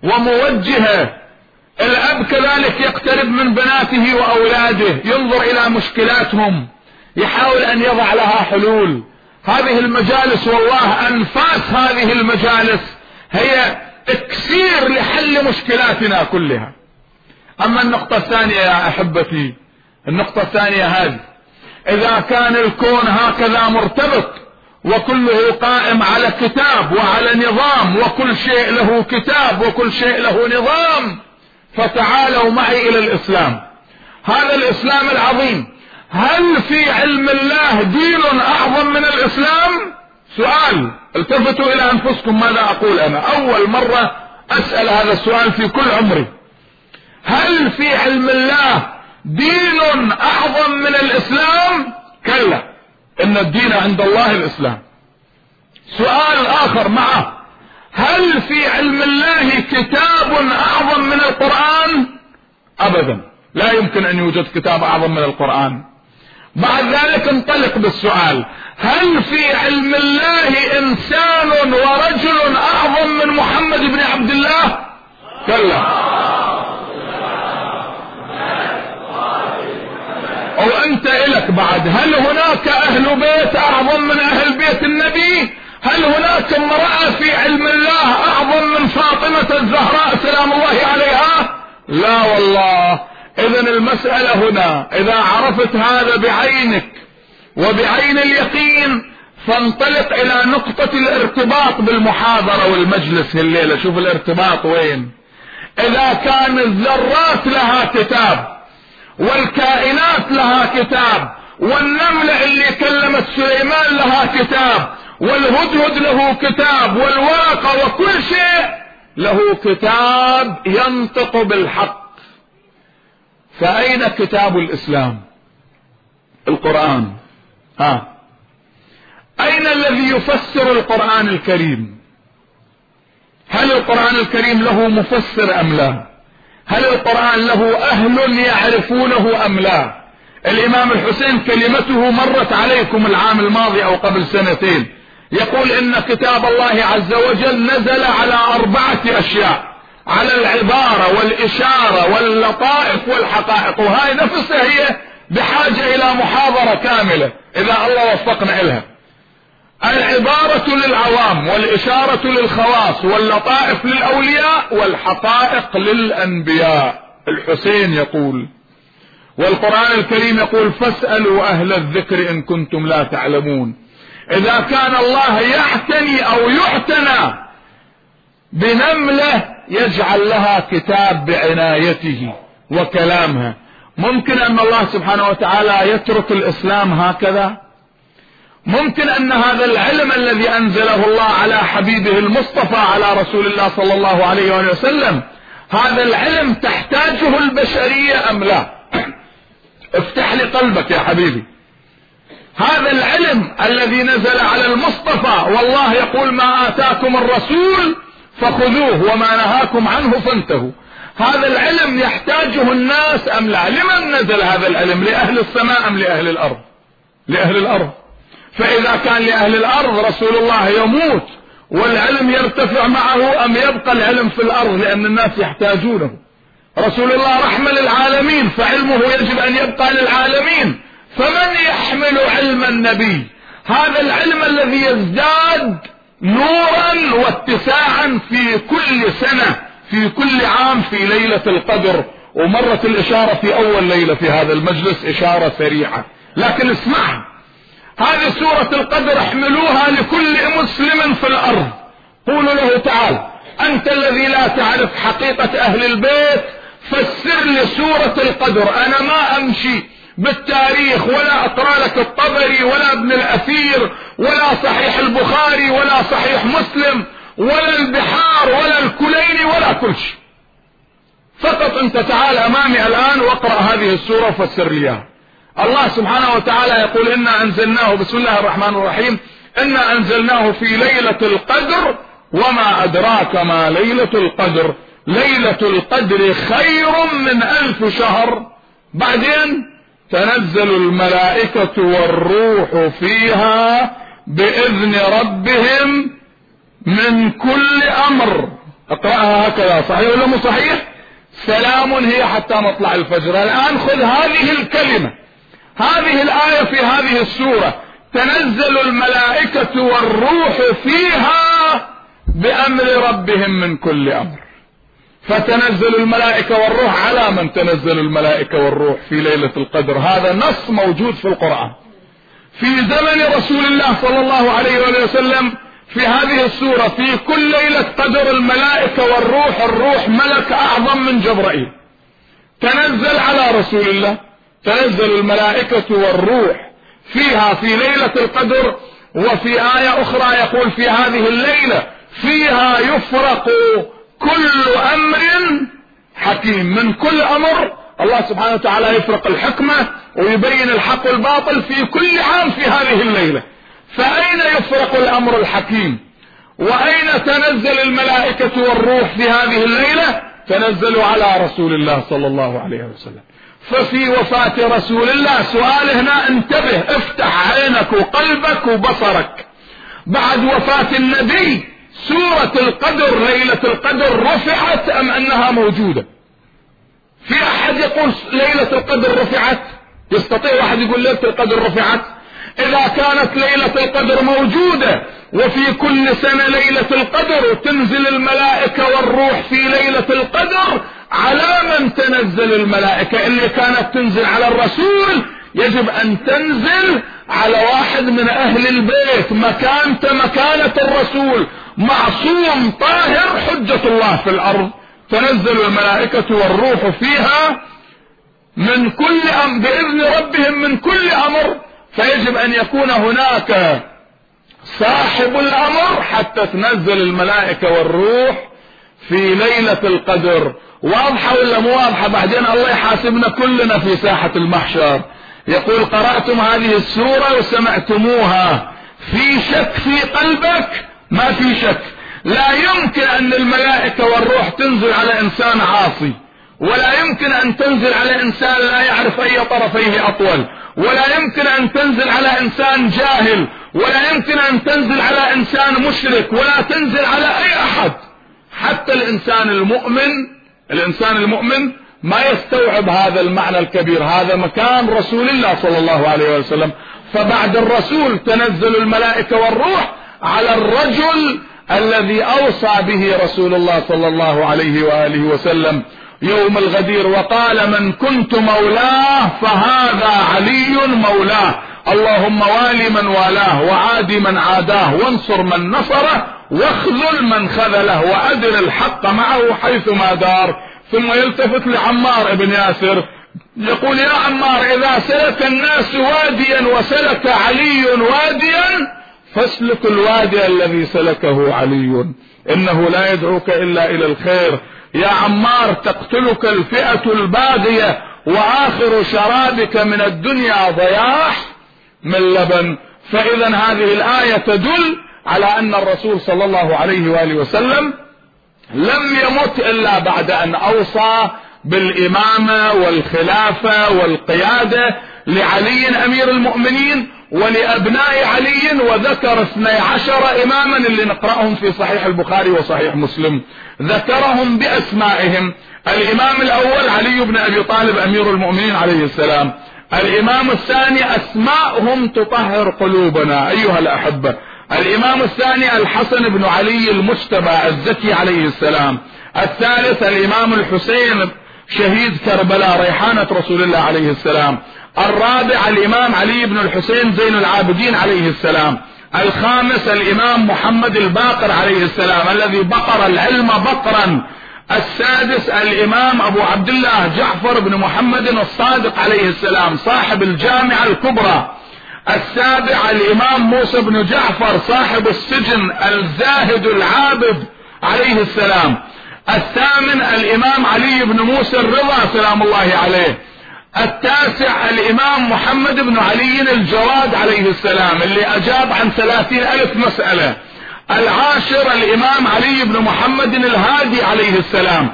وموجهة. الأب كذلك يقترب من بناته وأولاده، ينظر إلى مشكلاتهم، يحاول أن يضع لها حلول. هذه المجالس والله أنفاس هذه المجالس هي اكسير لحل مشكلاتنا كلها. أما النقطة الثانية يا أحبتي، النقطة الثانية هذه، إذا كان الكون هكذا مرتبط وكله قائم على كتاب وعلى نظام، وكل شيء له كتاب وكل شيء له نظام، فتعالوا معي إلى الإسلام، هذا الإسلام العظيم. هل في علم الله دين أعظم من الإسلام؟ سؤال، التفتوا إلى أنفسكم ماذا أقول أنا. أول مرة أسأل هذا السؤال في كل عمري: هل في علم الله دين أعظم من الإسلام؟ كلا، إن الدين عند الله الإسلام. سؤال آخر معه: هل في علم الله كتاب أعظم من القرآن؟ أبدا، لا يمكن أن يوجد كتاب أعظم من القرآن. بعد ذلك انطلق بالسؤال: هل في علم الله إنسان ورجل أعظم من محمد بن عبد الله؟ كلا. أو أنت إلك بعد: هل هناك أهل بيت أعظم من أهل بيت النبي؟ هل هناك امرأة في علم الله أعظم من فاطمة الزهراء سلام الله عليها؟ لا والله. إذن المسألة هنا إذا عرفت هذا بعينك وبعين اليقين، فانطلق إلى نقطة الارتباط بالمحاضرة والمجلس الليلة. شوف الارتباط وين. إذا كان الذرات لها كتاب، والكائنات لها كتاب، والنملة اللي كلمت سليمان لها كتاب، والهدهد له كتاب، والواقع وكل شيء له كتاب ينطق بالحق، فأين كتاب الإسلام؟ القرآن. أين الذي يفسر القرآن الكريم؟ هل القرآن الكريم له مفسر أم لا؟ هل القرآن له أهل يعرفونه أم لا؟ الإمام الحسين كلمته مرت عليكم العام الماضي أو قبل سنتين، يقول إن كتاب الله عز وجل نزل على 4 أشياء: على العبارة والإشارة واللطائف والحقائق، وهاي نفسها هي بحاجة إلى محاضرة كاملة إذا الله وفقنا إلها. العبارة للعوام، والإشارة للخواص، واللطائف للأولياء، والحقائق للأنبياء. الحسين يقول، والقرآن الكريم يقول: فاسألوا أهل الذكر إن كنتم لا تعلمون. إذا كان الله يعتني أو يعتنى بنملة يجعل لها كتاب بعنايته وكلامها، ممكن أن الله سبحانه وتعالى يترك الإسلام هكذا؟ ممكن أن هذا العلم الذي أنزله الله على حبيبه المصطفى على رسول الله صلى الله عليه وسلم، هذا العلم تحتاجه البشرية أم لا؟ افتح لي قلبك يا حبيبي. هذا العلم الذي نزل على المصطفى، والله يقول: ما آتاكم الرسول فخذوه وما نهاكم عنه فانتهوا. هذا العلم يحتاجه الناس أم لا؟ لمن نزل هذا العلم؟ لأهل السماء أم لأهل الأرض؟ لأهل الأرض. فإذا كان لأهل الأرض، رسول الله يموت والعلم يرتفع معه، أم يبقى العلم في الأرض لأن الناس يحتاجونه؟ رسول الله رحمة للعالمين، فعلمه يجب أن يبقى للعالمين. فمن يحمل علم النبي؟ هذا العلم الذي يزداد نورا واتساعا في كل سنة، في كل عام، في ليلة القدر. ومرت الإشارة في أول ليلة في هذا المجلس إشارة سريعة، لكن اسمعها. هذه سورة القدر احملوها لكل مسلم في الأرض. قولوا له: تعال أنت الذي لا تعرف حقيقة أهل البيت، فسر لي سورة القدر. أنا ما أمشي بالتاريخ ولا أقرأ لك الطبري ولا ابن الأثير ولا صحيح البخاري ولا صحيح مسلم ولا البحار ولا الكليني ولا كل شيء. فقط أنت تعال أمامي الآن واقرأ هذه السورة وفسر ليها. الله سبحانه وتعالى يقول: إنا أنزلناه، بسم الله الرحمن الرحيم، إنا أنزلناه في ليلة القدر وما أدراك ما ليلة القدر، ليلة القدر خير من 1000 شهر. بعدين: تنزل الملائكة والروح فيها بإذن ربهم من كل أمر. اقرأها هكذا، صحيح ولا مو صحيح؟ سلام هي حتى مطلع الفجر. الآن خذ هذه الكلمة، هذه الآية في هذه السورة: تنزل الملائكة والروح فيها بأمر ربهم من كل أمر. فتنزل الملائكة والروح على من تنزل الملائكة والروح في ليلة القدر. هذا نص موجود في القرآن. في زمن رسول الله صلى الله عليه وسلم في هذه السورة في كل ليلة قدر الملائكة والروح، الروح ملك أعظم من جبرائيل تنزل على رسول الله. تنزل الملائكة والروح فيها في ليلة القدر. وفي آية أخرى يقول: في هذه الليلة فيها يفرق كل أمر حكيم. من كل أمر الله سبحانه وتعالى يفرق الحكمة ويبين الحق والباطل في كل عام في هذه الليلة. فأين يفرق الأمر الحكيم؟ وأين تنزل الملائكة والروح في هذه الليلة؟ تنزلوا على رسول الله صلى الله عليه وسلم. ففي وفاة رسول الله سؤال هنا، انتبه، افتح عينك وقلبك وبصرك. بعد وفاة النبي سورة القدر، ليلة القدر، رفعت أم أنها موجودة؟ في أحد يقول ليلة القدر رفعت؟ يستطيع واحد يقول ليلة القدر رفعت؟ إذا كانت ليلة القدر موجودة وفي كل سنة ليلة القدر وتنزل الملائكة والروح في ليلة القدر، على من تنزل الملائكة؟ اللي كانت تنزل على الرسول يجب أن تنزل على واحد من أهل البيت، مكانة الرسول، معصوم طاهر حجة الله في الأرض. تنزل الملائكة والروح فيها من كل أمر بإذن ربهم من كل أمر. فيجب أن يكون هناك صاحب الأمر حتى تنزل الملائكة والروح في ليلة القدر. واضحة ولا مو واضحة؟ بعدين الله يحاسبنا كلنا في ساحة المحشر. يقول قرأتم هذه السورة وسمعتموها، في شك في قلبك؟ ما في شك. لا يمكن أن الملائكة والروح تنزل على إنسان عاصي، ولا يمكن أن تنزل على إنسان لا يعرف أي طرفيه أطول، ولا يمكن أن تنزل على إنسان جاهل، ولا يمكن أن تنزل على إنسان مشرك، ولا تنزل على أي أحد. حتى الإنسان المؤمن ما يستوعب هذا المعنى الكبير. هذا مكان رسول الله صلى الله عليه وسلم. فبعد الرسول تنزل الملائكة والروح على الرجل الذي أوصى به رسول الله صلى الله عليه وآله وسلم يوم الغدير، وقال من كنت مولاه فهذا علي مولاه، اللهم والي من والاه وعادي من عاداه وانصر من نصره واخذل من خذله وأدر الحق معه حيثما دار. ثم يلتفت لعمار بن ياسر يقول يا عمار، إذا سلك الناس واديا وسلك علي واديا فاسلك الوادي الذي سلكه علي، إنه لا يدعوك إلا إلى الخير. يا عمار تقتلك الفئة الباغية وآخر شرابك من الدنيا ضياح من لبن. فإذا هذه الآية تدل على أن الرسول صلى الله عليه وآله وسلم لم يمت إلا بعد أن أوصى بالإمامة والخلافة والقيادة لعلي أمير المؤمنين ولأبناء علي، وذكر 12 إماما اللي نقرأهم في صحيح البخاري وصحيح مسلم، ذكرهم بأسمائهم. الإمام الأول علي بن أبي طالب أمير المؤمنين عليه السلام. الإمام الثاني أسماءهم تطهر قلوبنا أيها الأحبة. الإمام الثاني الحسن بن علي المجتبى الزكي عليه السلام. الثالث الإمام الحسين شهيد كربلاء ريحانة رسول الله عليه السلام. الرابع الإمام علي بن الحسين زين العابدين عليه السلام. الخامس الإمام محمد الباقر عليه السلام الذي بقر العلم بقرا. السادس الإمام أبو عبد الله جعفر بن محمد الصادق عليه السلام صاحب الجامعة الكبرى. السابع الإمام موسى بن جعفر صاحب السجن الزاهد العابد عليه السلام. الثامن الإمام علي بن موسى الرضا سلام الله عليه. التاسع الإمام محمد بن علي الجواد عليه السلام اللي أجاب عن 30,000 مسألة. العاشر الإمام علي بن محمد الهادي عليه السلام.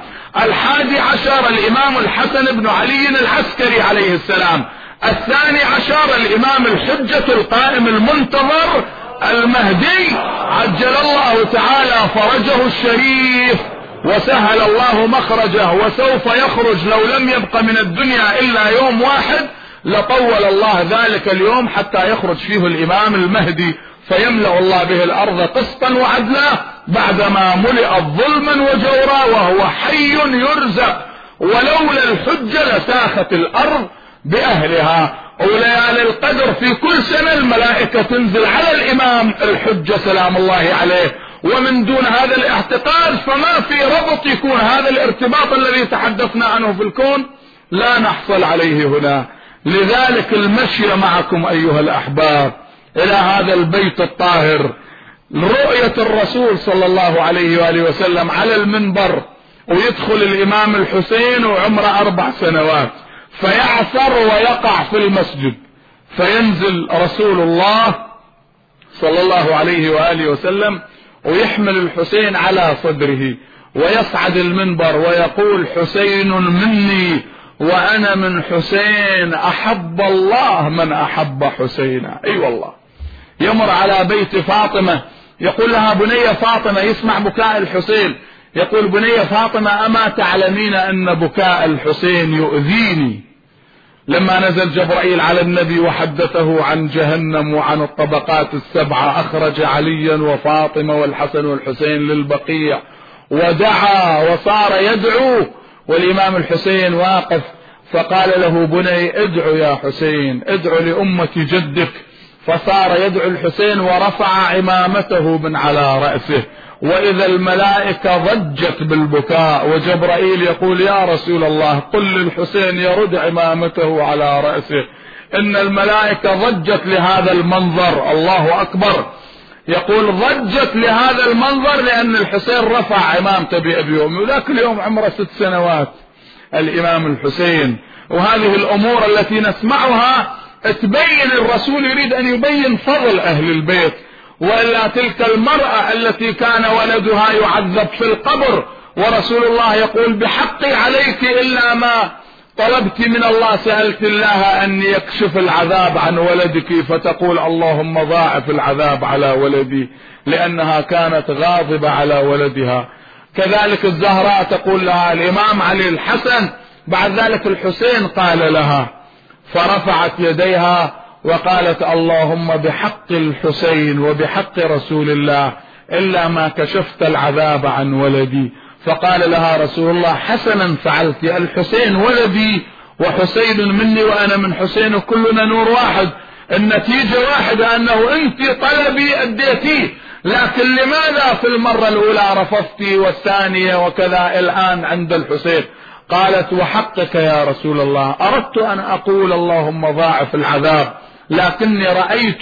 11 الإمام الحسن بن علي العسكري عليه السلام. 12 الإمام الحجة القائم المنتظر المهدي عجل الله تعالى فرجه الشريف وسهل الله مخرجه، وسوف يخرج لو لم يبق من الدنيا إلا يوم واحد لطول الله ذلك اليوم حتى يخرج فيه الإمام المهدي فيملأ الله به الأرض قسطا وعدلا بعدما ملئت ظلما وجورا وهو حي يرزق، ولولا الحجة لساخت الأرض بأهلها. وليالي القدر في كل سنة الملائكة تنزل على الإمام الحجة سلام الله عليه، ومن دون هذا الاعتقاد فما في ربط يكون هذا الارتباط الذي تحدثنا عنه في الكون لا نحصل عليه هنا. لذلك المشي معكم أيها الأحباب إلى هذا البيت الطاهر رؤية الرسول صلى الله عليه وآله وسلم على المنبر، ويدخل الإمام الحسين وعمره 4 سنوات فيعثر ويقع في المسجد، فينزل رسول الله صلى الله عليه وآله وسلم ويحمل الحسين على صدره ويصعد المنبر ويقول: حسين مني وأنا من حسين، أحب الله من أحب حسينا. أي والله. يمر على بيت فاطمة يقول لها: بني فاطمة، يسمع بكاء الحسين، يقول: بني فاطمة، أما تعلمين أن بكاء الحسين يؤذيني؟ لما نزل جبرائيل على النبي وحدثه عن جهنم وعن الطبقات ال7، أخرج عليا وفاطمة والحسن والحسين للبقيع ودعا وصار يدعو، والإمام الحسين واقف، فقال له: بني ادعو يا حسين، ادعو لأمة جدك. فصار يدعو الحسين ورفع عمامته من على رأسه، وإذا الملائكة ضجت بالبكاء، وجبرائيل يقول: يا رسول الله، قل للحسين يرد عمامته على رأسه، إن الملائكة ضجت لهذا المنظر. الله أكبر. يقول: ضجت لهذا المنظر لأن الحسين رفع عمامته بأبي وأمي، وذاك اليوم عمره 6 سنوات الإمام الحسين. وهذه الأمور التي نسمعها تبين الرسول يريد أن يبين فضل أهل البيت، وإلا تلك المرأة التي كان ولدها يعذب في القبر، ورسول الله يقول: بحقي عليك إلا ما طلبت من الله، سألت الله أن يكشف العذاب عن ولدك، فتقول: اللهم ضاعف العذاب على ولدي، لأنها كانت غاضبة على ولدها. كذلك الزهراء تقول لها الإمام علي الحسن، بعد ذلك الحسين قال لها، فرفعت يديها وقالت: اللهم بحق الحسين وبحق رسول الله إلا ما كشفت العذاب عن ولدي. فقال لها رسول الله: حسنا فعلت، الحسين ولدي وحسين مني وأنا من حسين، وكلنا نور واحد، النتيجة واحدة، أنه أنت طلبي أديتي، لكن لماذا في المرة الأولى رفضتي والثانية وكذا الآن عند الحسين؟ قالت: وحقك يا رسول الله، أردت أن أقول اللهم ضاعف العذاب، لكني رأيت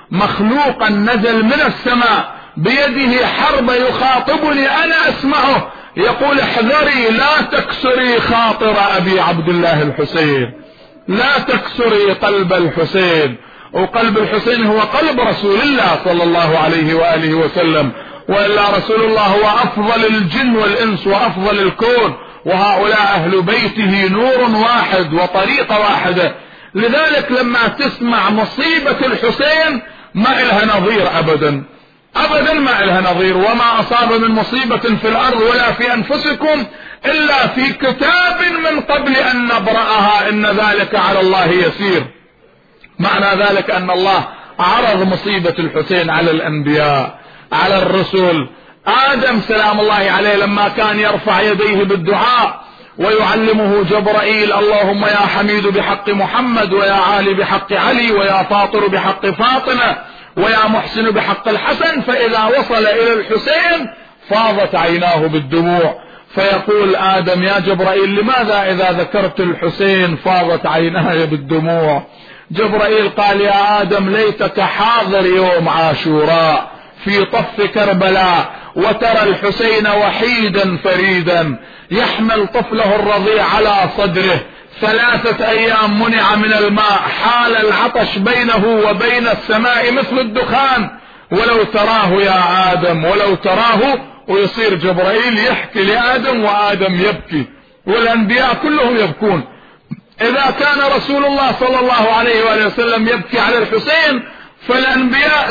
مخلوقا نزل من السماء بيده حرب يخاطبني أنا أسمعه يقول: احذري، لا تكسري خاطر أبي عبد الله الحسين، لا تكسري قلب الحسين. وقلب الحسين هو قلب رسول الله صلى الله عليه وآله وسلم، وإلا رسول الله هو أفضل الجن والإنس وأفضل الكون، وهؤلاء أهل بيته نور واحد وطريقة واحدة. لذلك لما تسمع مصيبة الحسين ما إلها نظير أبدا أبدا، ما إلها نظير. وما أصاب من مصيبة في الأرض ولا في أنفسكم إلا في كتاب من قبل أن نبرأها، إن ذلك على الله يسير. معنى ذلك أن الله عرض مصيبة الحسين على الأنبياء، على الرسل. آدم سلام الله عليه لما كان يرفع يديه بالدعاء ويعلمه جبرائيل: اللهم يا حميد بحق محمد، ويا عالي بحق علي، ويا فاطر بحق فاطمة، ويا محسن بحق الحسن، فإذا وصل إلى الحسين فاضت عيناه بالدموع، فيقول آدم: يا جبرائيل، لماذا إذا ذكرت الحسين فاضت عيناي بالدموع؟ جبرائيل قال: يا آدم، ليتك حاضر يوم عاشوراء في طف كربلاء، وترى الحسين وحيدا فريدا يحمل طفله الرضيع على صدره، 3 أيام منع من الماء، حال العطش بينه وبين السماء مثل الدخان، ولو تراه يا آدم، ولو تراه. ويصير جبرائيل يحكي لآدم وآدم يبكي، والأنبياء كلهم يبكون. إذا كان رسول الله صلى الله عليه وآله وسلم يبكي على الحسين، فالأنبياء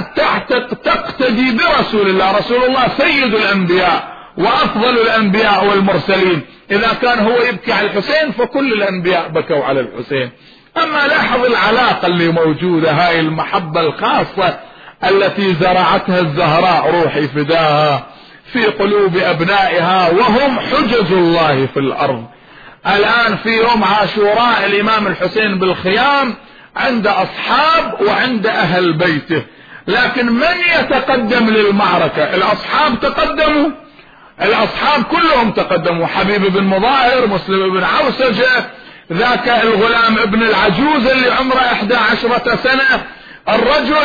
تقتدي برسول الله. رسول الله سيد الأنبياء وأفضل الأنبياء والمرسلين، إذا كان هو يبكي على الحسين فكل الأنبياء بكوا على الحسين. أما لاحظ العلاقة اللي موجودة، هاي المحبة الخاصة التي زرعتها الزهراء روحي فداها في قلوب أبنائها، وهم حجج الله في الأرض. الآن في يوم عاشوراء الإمام الحسين بالخيام عند أصحاب وعند أهل بيته، لكن من يتقدم للمعركة؟ الأصحاب تقدموا، الأصحاب كلهم تقدموا، حبيب بن مظاهر، مسلم بن عوسجة، ذاك الغلام ابن العجوز اللي عمره 11 سنة، الرجل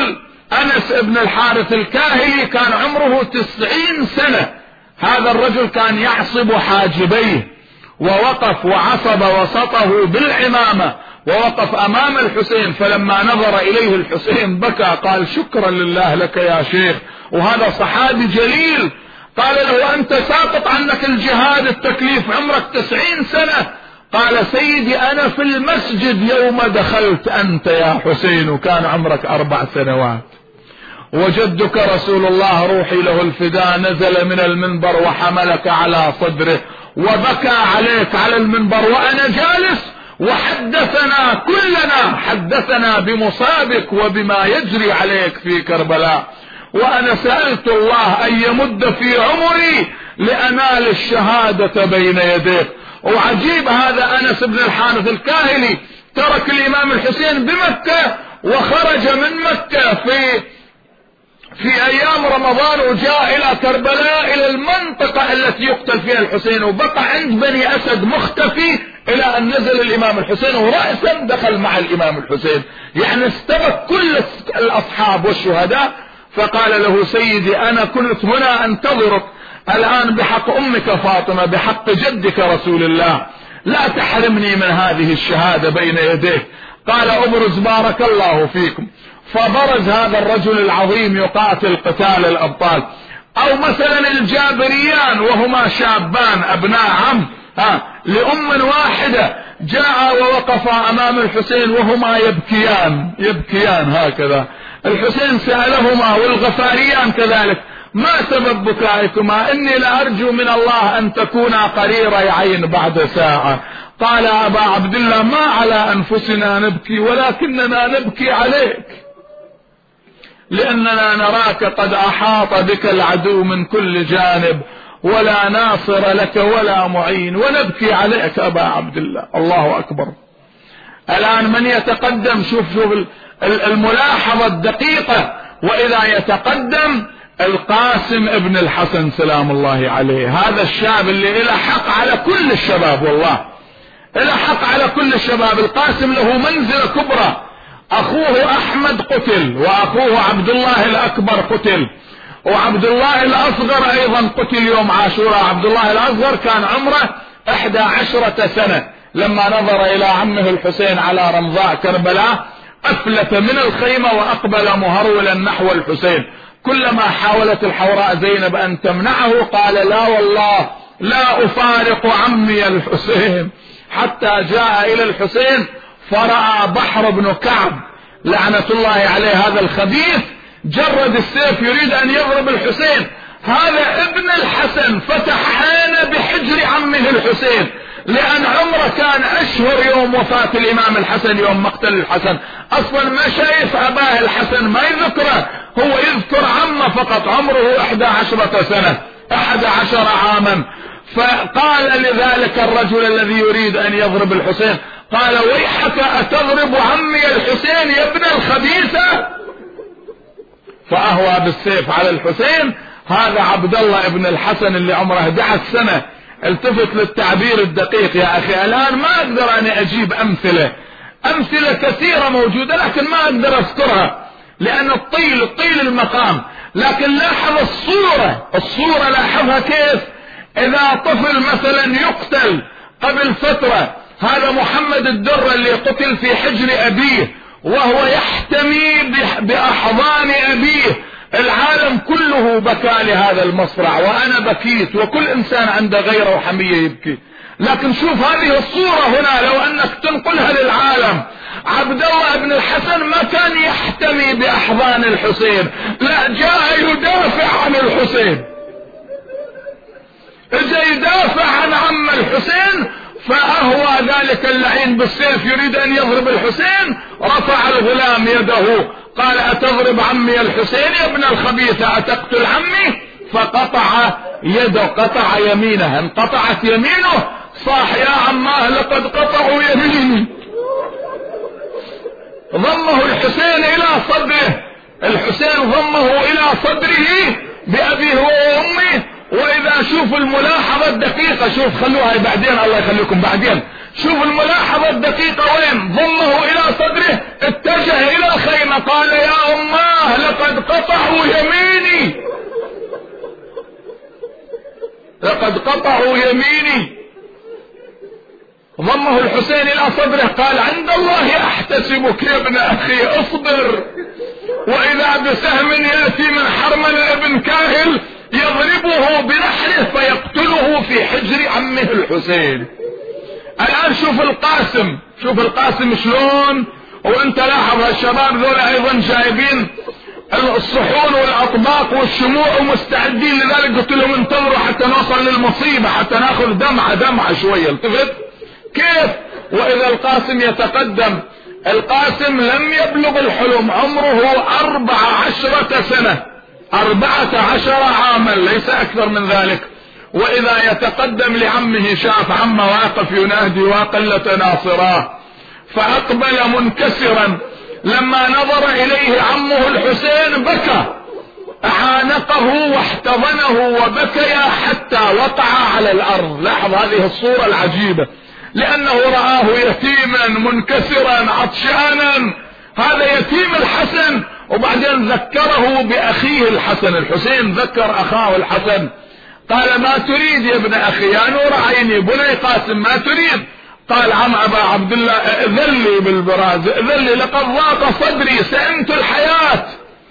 أنس بن الحارث الكاهلي كان عمره 90 سنة. هذا الرجل كان يعصب حاجبيه، ووقف وعصب وسطه بالعمامة، ووقف أمام الحسين، فلما نظر إليه الحسين بكى، قال شكرا لله لك يا شيخ. وهذا صحابي جليل. قال له أنت ساقط عنك الجهاد التكليف، عمرك 90 سنة. قال سيدي أنا في المسجد يوم دخلت أنت يا حسين وكان عمرك 4 سنوات، وجدك رسول الله روحي له الفداء نزل من المنبر وحملك على صدره وبكى عليك على المنبر وأنا جالس، وحدثنا كلنا، حدثنا بمصابك وبما يجري عليك في كربلاء، وأنا سألت الله أن يمد في عمري لأنال الشهادة بين يديك. وعجيب هذا أنس بن الحارث الكاهلي ترك الإمام الحسين بمكة وخرج من مكة في أيام رمضان وجاء إلى كربلاء، إلى المنطقة التي يقتل فيها الحسين، وبقى عند بني أسد مختفي إلى أن نزل الإمام الحسين، ورأسا دخل مع الإمام الحسين، يعني استبق كل الأصحاب والشهداء. فقال له سيدي أنا كنت هنا أنتظرك، الآن بحق أمك فاطمة، بحق جدك رسول الله، لا تحرمني من هذه الشهادة بين يديك. قال أبرز بارك الله فيكم. فبرز هذا الرجل العظيم يقاتل قتال الأبطال. أو مثلا الجابريان وهما شابان أبناء عم لأم واحدة، جاء ووقفا أمام الحسين وهما يبكيان هكذا. الحسين سألهما، والغفاريان كذلك، ما سبب بكائكما؟ إني لأرجو من الله أن تكونا قريري عين بعد ساعة. قال أبا عبد الله ما على أنفسنا نبكي، ولكننا نبكي عليك، لأننا نراك قد أحاط بك العدو من كل جانب، ولا ناصر لك ولا معين، ونبكي عليك أبا عبد الله. الله أكبر. الآن من يتقدم؟ شوف الملاحظة الدقيقة. وإذا يتقدم القاسم ابن الحسن سلام الله عليه، هذا الشاب اللي له حق على كل الشباب، والله له حق على كل الشباب. القاسم له منزلة كبرى. أخوه أحمد قتل، وأخوه عبد الله الأكبر قتل، وعبد الله الأصغر أيضا قتل يوم عاشوراء. عبد الله الأصغر كان عمره 11 سنة لما نظر إلى عمه الحسين على رمضاء كربلاء، أفلت من الخيمة وأقبل مهرولا نحو الحسين. كلما حاولت الحوراء زينب أن تمنعه قال لا والله لا أفارق عمي الحسين، حتى جاء إلى الحسين فرأى بحر بن كعب لعنة الله عليه، هذا الخبيث، جرد السيف يريد أن يضرب الحسين. هذا ابن الحسن فتح عينه بحجر عمه الحسين، لأن عمره كان أشهر يوم وفاة الإمام الحسن، يوم مقتل الحسن، أصلا ما شايف أباه الحسن، ما يذكره، هو يذكر عمه فقط. عمره 11 سنة، 11 عاما. فقال لذلك الرجل الذي يريد أن يضرب الحسين، قال ويحك أتضرب عمي الحسين يا ابن الخبيثة؟ فأهوى بالسيف على الحسين. هذا عبد الله ابن الحسن اللي عمره 11 سنة. التفت للتعبير الدقيق يا أخي. الآن ما أقدر أن أجيب أمثلة كثيرة موجودة، لكن ما أقدر أذكرها لأن الطيل المقام. لكن لاحظ الصورة لاحظها كيف. إذا طفل مثلا يقتل قبل فترة، هذا محمد الدر اللي قتل في حجر أبيه وهو يحتمي بأحضان أبيه، العالم كله بكى لهذا المصرع، وأنا بكيت، وكل إنسان عنده غيره وحمية يبكي. لكن شوف هذه الصورة هنا، لو أنك تنقلها للعالم، عبد الله بن الحسن ما كان يحتمي بأحضان الحسين، لا، جاء يدافع عن الحسين، جاء يدافع عن عم الحسين. فأهوى ذلك اللعين بالسيف يريد أن يضرب الحسين، رفع الغلام يده قال أتضرب عمي الحسين يا ابن الخبيثة، أتقتل عمي؟ فقطع يده، قطع يمينه، انقطعت يمينه، صاح يا عماه لقد قطعوا يميني. ضمه الحسين إلى صدره، الحسين ضمه إلى صدره بأبيه وأمه. وإذا شوف الملاحظة الدقيقة، شوف خلوها بعدين، الله يخليكم بعدين، شوف الملاحظة الدقيقة وين، ضمه الى صدره، اتجه الى الخيمة، قال يا اماه لقد قطعوا يميني، لقد قطعوا يميني. ضمه الحسين الى صدره، قال عند الله احتسبك يا ابن اخي، اصبر. واذا بسهم ياتي من حرمل ابن كاهل يضربه بنحره فيقتله في حجر عمه الحسين. الان شوف القاسم، شوف القاسم شلون. وانت لاحظ هالشباب ذول ايضا جايبين الصحون والاطباق والشموع ومستعدين لذلك. قلت لهم انتظروا حتى نوصل للمصيبة، حتى ناخذ دمعة شوية. التفت كيف. واذا القاسم يتقدم، القاسم لم يبلغ الحلم، عمره 14 سنة، 14 عاما، ليس اكثر من ذلك. واذا يتقدم لعمه، شاف عمه واقف ينادي وقلة ناصراه، فاقبل منكسرا. لما نظر اليه عمه الحسين بكى، اعانقه واحتضنه وبكيا حتى وقع على الارض. لاحظ هذه الصورة العجيبة، لانه رآه يتيما منكسرا عطشانا، هذا يتيم الحسن. وبعدين ذكره باخيه الحسن، الحسين ذكر اخاه الحسن، قال ما تريد يا ابن اخي يا نور عيني بني قاسم، ما تريد؟ قال عم ابا عبد الله ائذن لي بالبراز، ائذن لي لقد ضاق صدري، سئمت الحياة.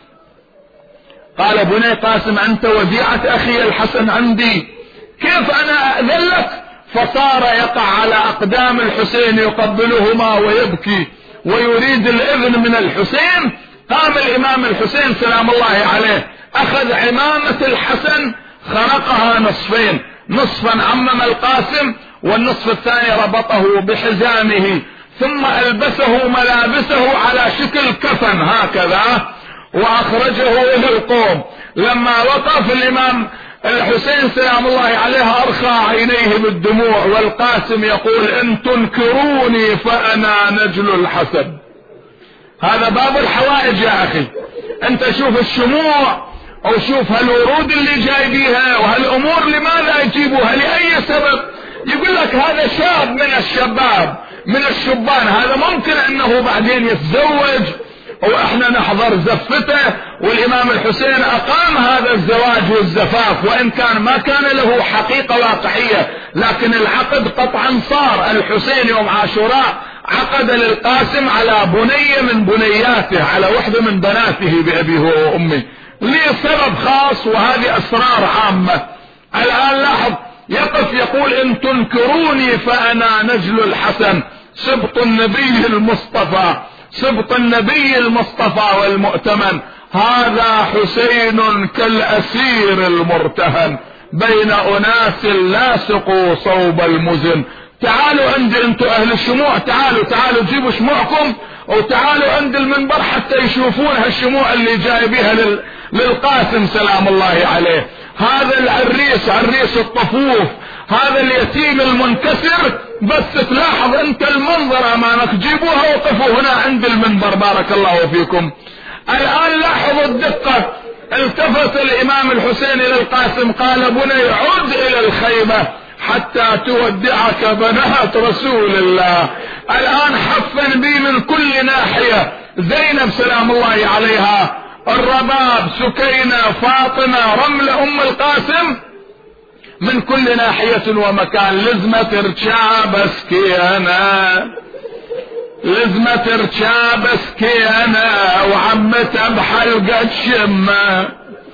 قال بني قاسم انت وديعة اخي الحسن عندي، كيف انا اذن لك؟ فصار يقع على اقدام الحسين يقبلهما ويبكي ويريد الاذن من الحسين. قام الامام الحسين سلام الله عليه، اخذ عمامة الحسن خرقها نصفين، نصفا عمم القاسم والنصف الثاني ربطه بحزامه، ثم البسه ملابسه على شكل كفن هكذا، واخرجه الى القوم. لما وقف الامام الحسين سلام الله عليه ارخى عينيه بالدموع، والقاسم يقول ان تنكروني فانا نجل الحسن. هذا باب الحوائج يا اخي. انت شوف الشموع او شوف هالورود اللي جايبيها وهالامور، لماذا يجيبوها؟ لاي سبب؟ يقول لك هذا شاب من الشباب من الشبان، هذا ممكن انه بعدين يتزوج واحنا نحضر زفته. والامام الحسين اقام هذا الزواج والزفاف، وان كان ما كان له حقيقة واقعية، لكن العقد قطعا صار. الحسين يوم عاشوراء عقد للقاسم على بنية من بنياته، على وحدة من بناته بأبيه وأمه، ليه سبب خاص، وهذه أسرار عامة. الآن لاحظ يقف يقول ان تنكروني فأنا نجل الحسن، سبط النبي المصطفى، سبط النبي المصطفى والمؤتمن. هذا حسين كالأسير المرتهن بين أناس لاصقوا صوب المزن. تعالوا عندي انتوا اهل الشموع، تعالوا جيبوا شموعكم وتعالوا عند المنبر حتى يشوفون هالشموع اللي جايبيها للقاسم سلام الله عليه. هذا العريس، عريس الطفوف، هذا اليتيم المنكسر. بس تلاحظ انت المنظر امامك، جيبوها وقفوا هنا عند المنبر بارك الله فيكم. الان لاحظوا الدقة. التفت الامام الحسين الى القاسم قال بني عد الى الخيمة حتى تودعك بنات رسول الله. الان حفا بي من كل ناحية، زينب سلام الله عليها، الرباب، سكينة، فاطمة، رملة ام القاسم، من كل ناحية ومكان. لزمة رشاب سكينة، لزمة رشاب سكينة، وعمتها بحلقة شمة.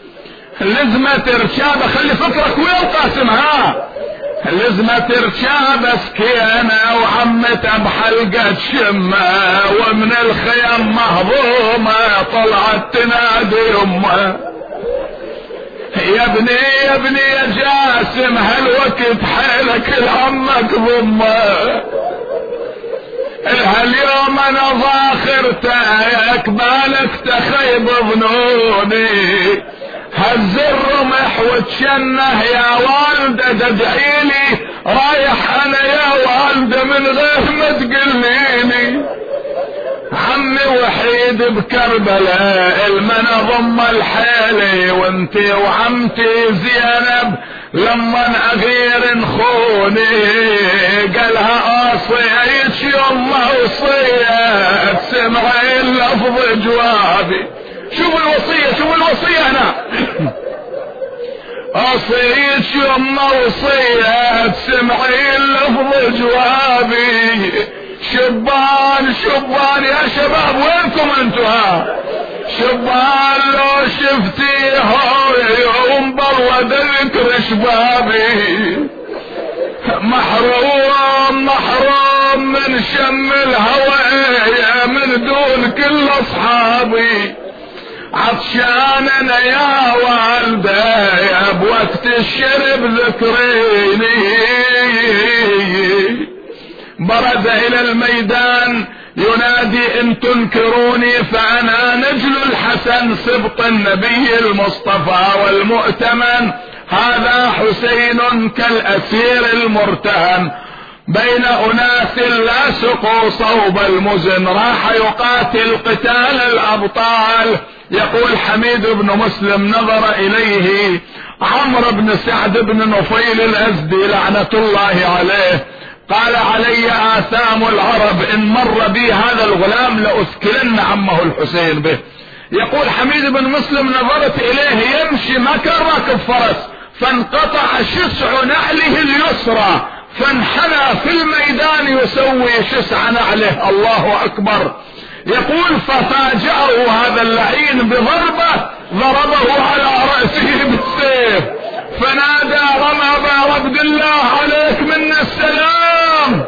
لزمة رشاب، خلي فكرك ويا القاسم، ها لزمة رشاب سكينة، وعمتها بحلقة شمة، ومن الخيم مهضومة طلعت تنادي امه يا ابني يا جاسم هالوقت حيلك لعمك ضمه، هاليوم انا ضاخرتك بالك تخيب ظنوني، هز الرمح وتشنه يا والده تدعيلي، رايح انا يا والده من غير ما تقليني، عمي وحيد بكربلاء المن ضم الحيلي، وانتي وعمتي زينب لما اغير نخوني، قالها وصيت يما وصيت سمعي اللفظ جوابي. شوف الوصية، شوف الوصية هنا. وصيت يما وصيت سمعي اللفظ جوابي. شبان شبان يا شباب وينكم انتوا؟ شبان لو شفتيها يوم برود ذكر شبابي. محروم محروم من شم الهوى من دون كل اصحابي. عطشان انا يا والدي بوقت الشرب ذكريني. برز الى الميدان ينادي ان تنكروني فانا نجل الحسن سبط النبي المصطفى والمؤتمن. هذا حسين كالاسير المرتهن بين اناس لا سقوا صوب المزن. راح يقاتل قتال الابطال. يقول حميد بن مسلم نظر اليه عمرو بن سعد بن نفيل الازدي لعنة الله عليه، قال علي آثام العرب ان مر بي هذا الغلام لأسكلن عمه الحسين به. يقول حميد بن مسلم نظرت اليه يمشي ما كان راكب فرس، فانقطع شسع نعله اليسرى فانحنى في الميدان يسوي شسع نعله. الله اكبر. يقول ففاجأه هذا اللعين بضربة ضربه على رأسه بالسيف فنادى رمى ابا عبد الله عليك من السلام.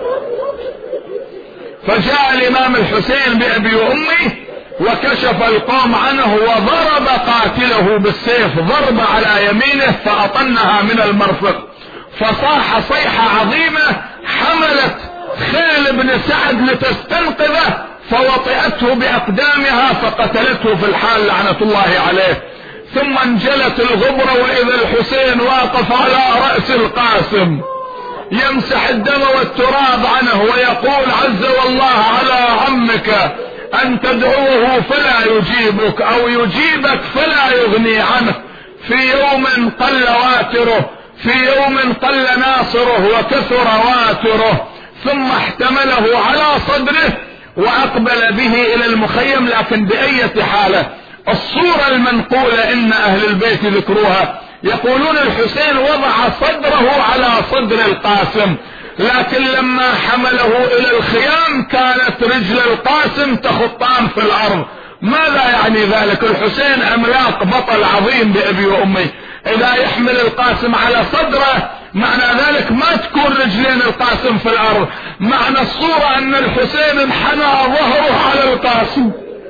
فجاء الامام الحسين بابي وامي وكشف القوم عنه وضرب قاتله بالسيف ضربة على يمينه فأطنها من المرفق فصاح صيحة عظيمة. حملت خيل بن سعد لتستنقذه فوطئته بأقدامها فقتلته في الحال لعنة الله عليه. ثم انجلت الغبرة وإذا الحسين واقف على رأس القاسم يمسح الدم والتراب عنه ويقول عز والله على عمك أن تدعوه فلا يجيبك أو يجيبك فلا يغني عنه. في يوم قل واتره، في يوم قل ناصره وكثر واتره. ثم احتمله على صدره وأقبل به إلى المخيم. لكن بأية حالة الصورة المنقولة إن أهل البيت ذكروها يقولون الحسين وضع صدره على صدر القاسم، لكن لما حمله الى الخيام كانت رجل القاسم تخطان في الارض. ماذا يعني ذلك؟ الحسين عملاق بطل عظيم بابي وامي، اذا يحمل القاسم على صدره معنى ذلك ما تكون رجلين القاسم في الارض. معنى الصورة ان الحسين انحنى ظهره على القاسم.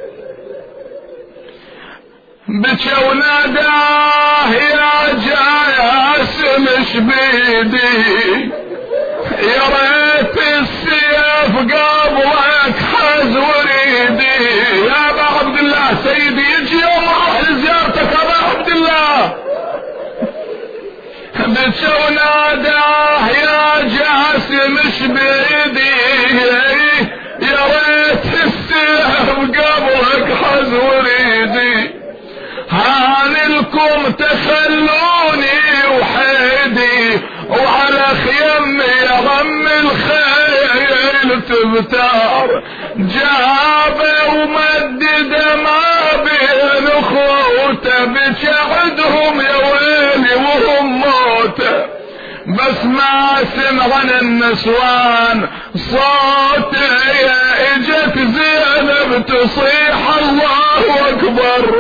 بكى وناداه يا جاسم اش بيدي، يا ريت السيف قبلك حز وريدي. يا ابا عبد الله سيدي يجي يوم اروح لزيارتك ابا عبد الله. بكى وناداه يا جاسم اش بيدي، يا ريت السيف قبلك حز وريدي. هانلكم تخلوني وحيدي وعلى خيمي يا غم الخيل تبتار. جابه ومدد ما بين اخوته بشعدهم يا ويلي وهم موته. بس ما سمعن النسوان صوته اجت زينب تصيح الله اكبر.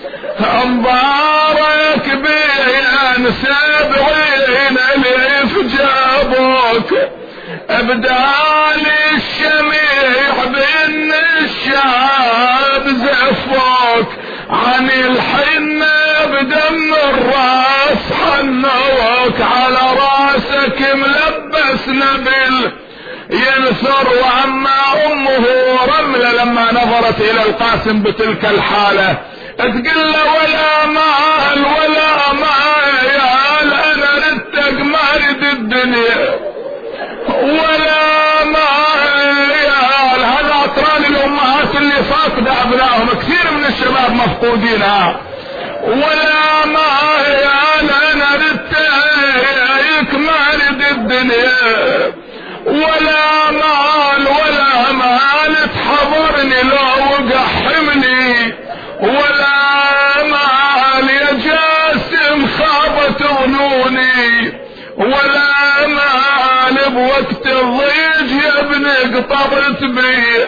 مبارك بين 70 الف جابوك ابدال الشميع بين الشعب زفوك. عن الحنة بدم الراس حنوك على راسك ملبس نبل ينثر. واما امه رملة لما نظرت الى القاسم بتلك الحالة تقول له ولا مال ولا مال انا ردتك ما اريد الدنيا ولا مال. هذا اطران الامهات اللي فاقدة ابنائهم، كثير من الشباب مفقودينها. ولا مال انا ردتك ما اريد الدنيا ولا مال ولا مال تحضرني لو وقع حملي، ولا مال يا جاسم خابت ظنوني، ولا مال بوقت الضيج يا ابن قطبت بي.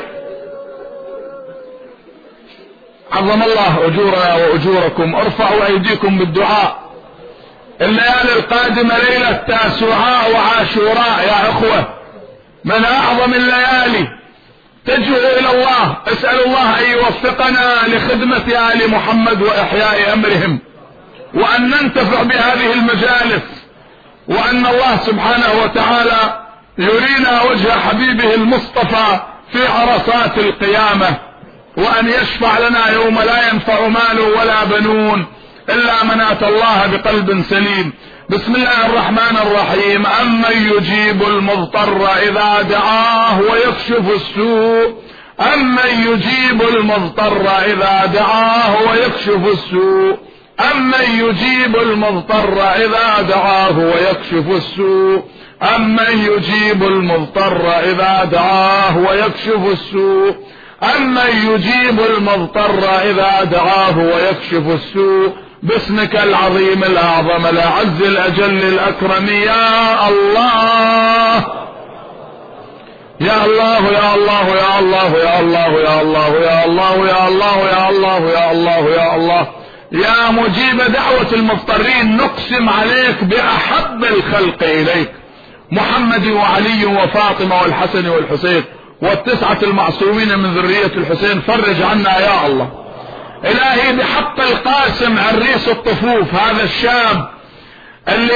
عظم الله اجورنا واجوركم. ارفعوا ايديكم بالدعاء. الليالي القادمة ليلة تاسوعاء وعاشوراء يا اخوة، من اعظم الليالي. تجوا الى الله، اسأل الله ان يوفقنا لخدمة آل محمد واحياء امرهم، وان ننتفع بهذه المجالس، وان الله سبحانه وتعالى يرينا وجه حبيبه المصطفى في عرصات القيامة، وان يشفع لنا يوم لا ينفع مال ولا بنون الا من اتى الله بقلب سليم. بسم الله الرحمن الرحيم. امن يجيب المضطر اذا دعاه ويكشف السوء، امن يجيب المضطر اذا دعاه ويكشف السوء، امن يجيب المضطر اذا دعاه ويكشف السوء، امن يجيب المضطر اذا دعاه ويكشف السوء، امن يجيب المضطر اذا دعاه ويكشف السوء. باسمك العظيم الاعظم الاعز الاجل الاكرم يا الله يا الله يا الله يا الله يا الله يا الله يا الله يا الله يا الله يا الله يا الله يا مجيب دعوة المضطرين، نقسم عليك بأحب الخلق إليك، محمد وعلي وفاطمة والحسن والحسين والتسعة المعصومين من ذرية الحسين. فرج عنا يا الله. إلهي بحق القاسم عريس الطفوف، هذا الشاب اللي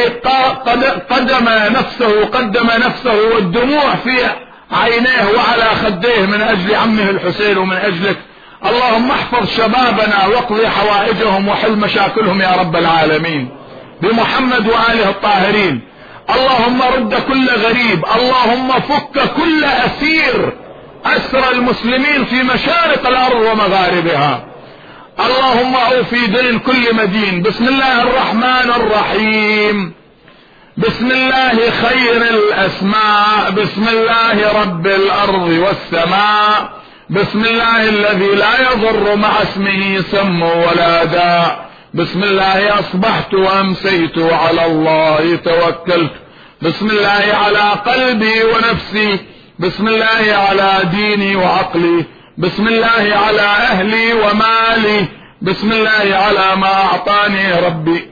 قدم نفسه والدموع في عينيه وعلى خديه من أجل عمه الحسين ومن أجلك، اللهم احفظ شبابنا واقضي حوائجهم وحل مشاكلهم يا رب العالمين بمحمد وآله الطاهرين. اللهم رد كل غريب، اللهم فك كل أسير أسر المسلمين في مشارق الأرض ومغاربها، اللهم اوفي دين كل مدين. بسم الله الرحمن الرحيم. بسم الله خير الاسماء، بسم الله رب الارض والسماء، بسم الله الذي لا يضر مع اسمه سم ولا داء، بسم الله اصبحت وامسيت وعلى الله توكلت، بسم الله على قلبي ونفسي، بسم الله على ديني وعقلي، بسم الله على اهلي ومالي، بسم الله على ما اعطاني ربي،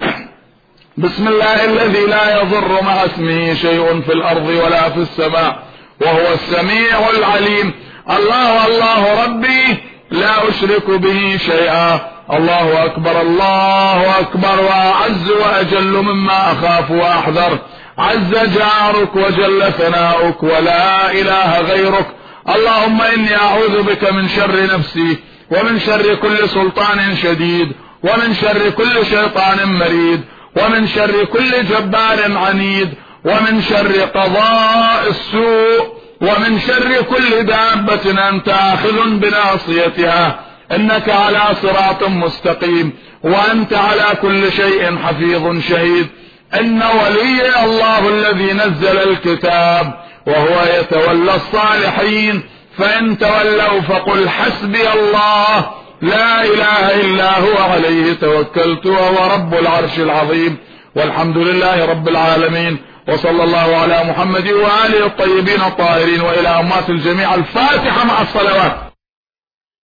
بسم الله الذي لا يضر مع اسمه شيء في الارض ولا في السماء وهو السميع العليم. الله الله ربي لا اشرك به شيئا. الله اكبر الله اكبر، واعز واجل مما اخاف واحذر، عز جارك وجل ثناؤك ولا اله غيرك. اللهم اني اعوذ بك من شر نفسي ومن شر كل سلطان شديد ومن شر كل شيطان مريد ومن شر كل جبار عنيد ومن شر قضاء السوء ومن شر كل دابة انت آخذ بناصيتها، انك على صراط مستقيم وانت على كل شيء حفيظ شهيد. ان ولي الله الذي نزل الكتاب وهو يتولى الصالحين، فإن تولوا فقل حسبي الله لا إله إلا هو عليه توكلت وهو رب العرش العظيم. والحمد لله رب العالمين، وصلى الله على محمد وآله الطيبين الطاهرين وإلى أمات الجميع. الفاتحة مع الصلوات.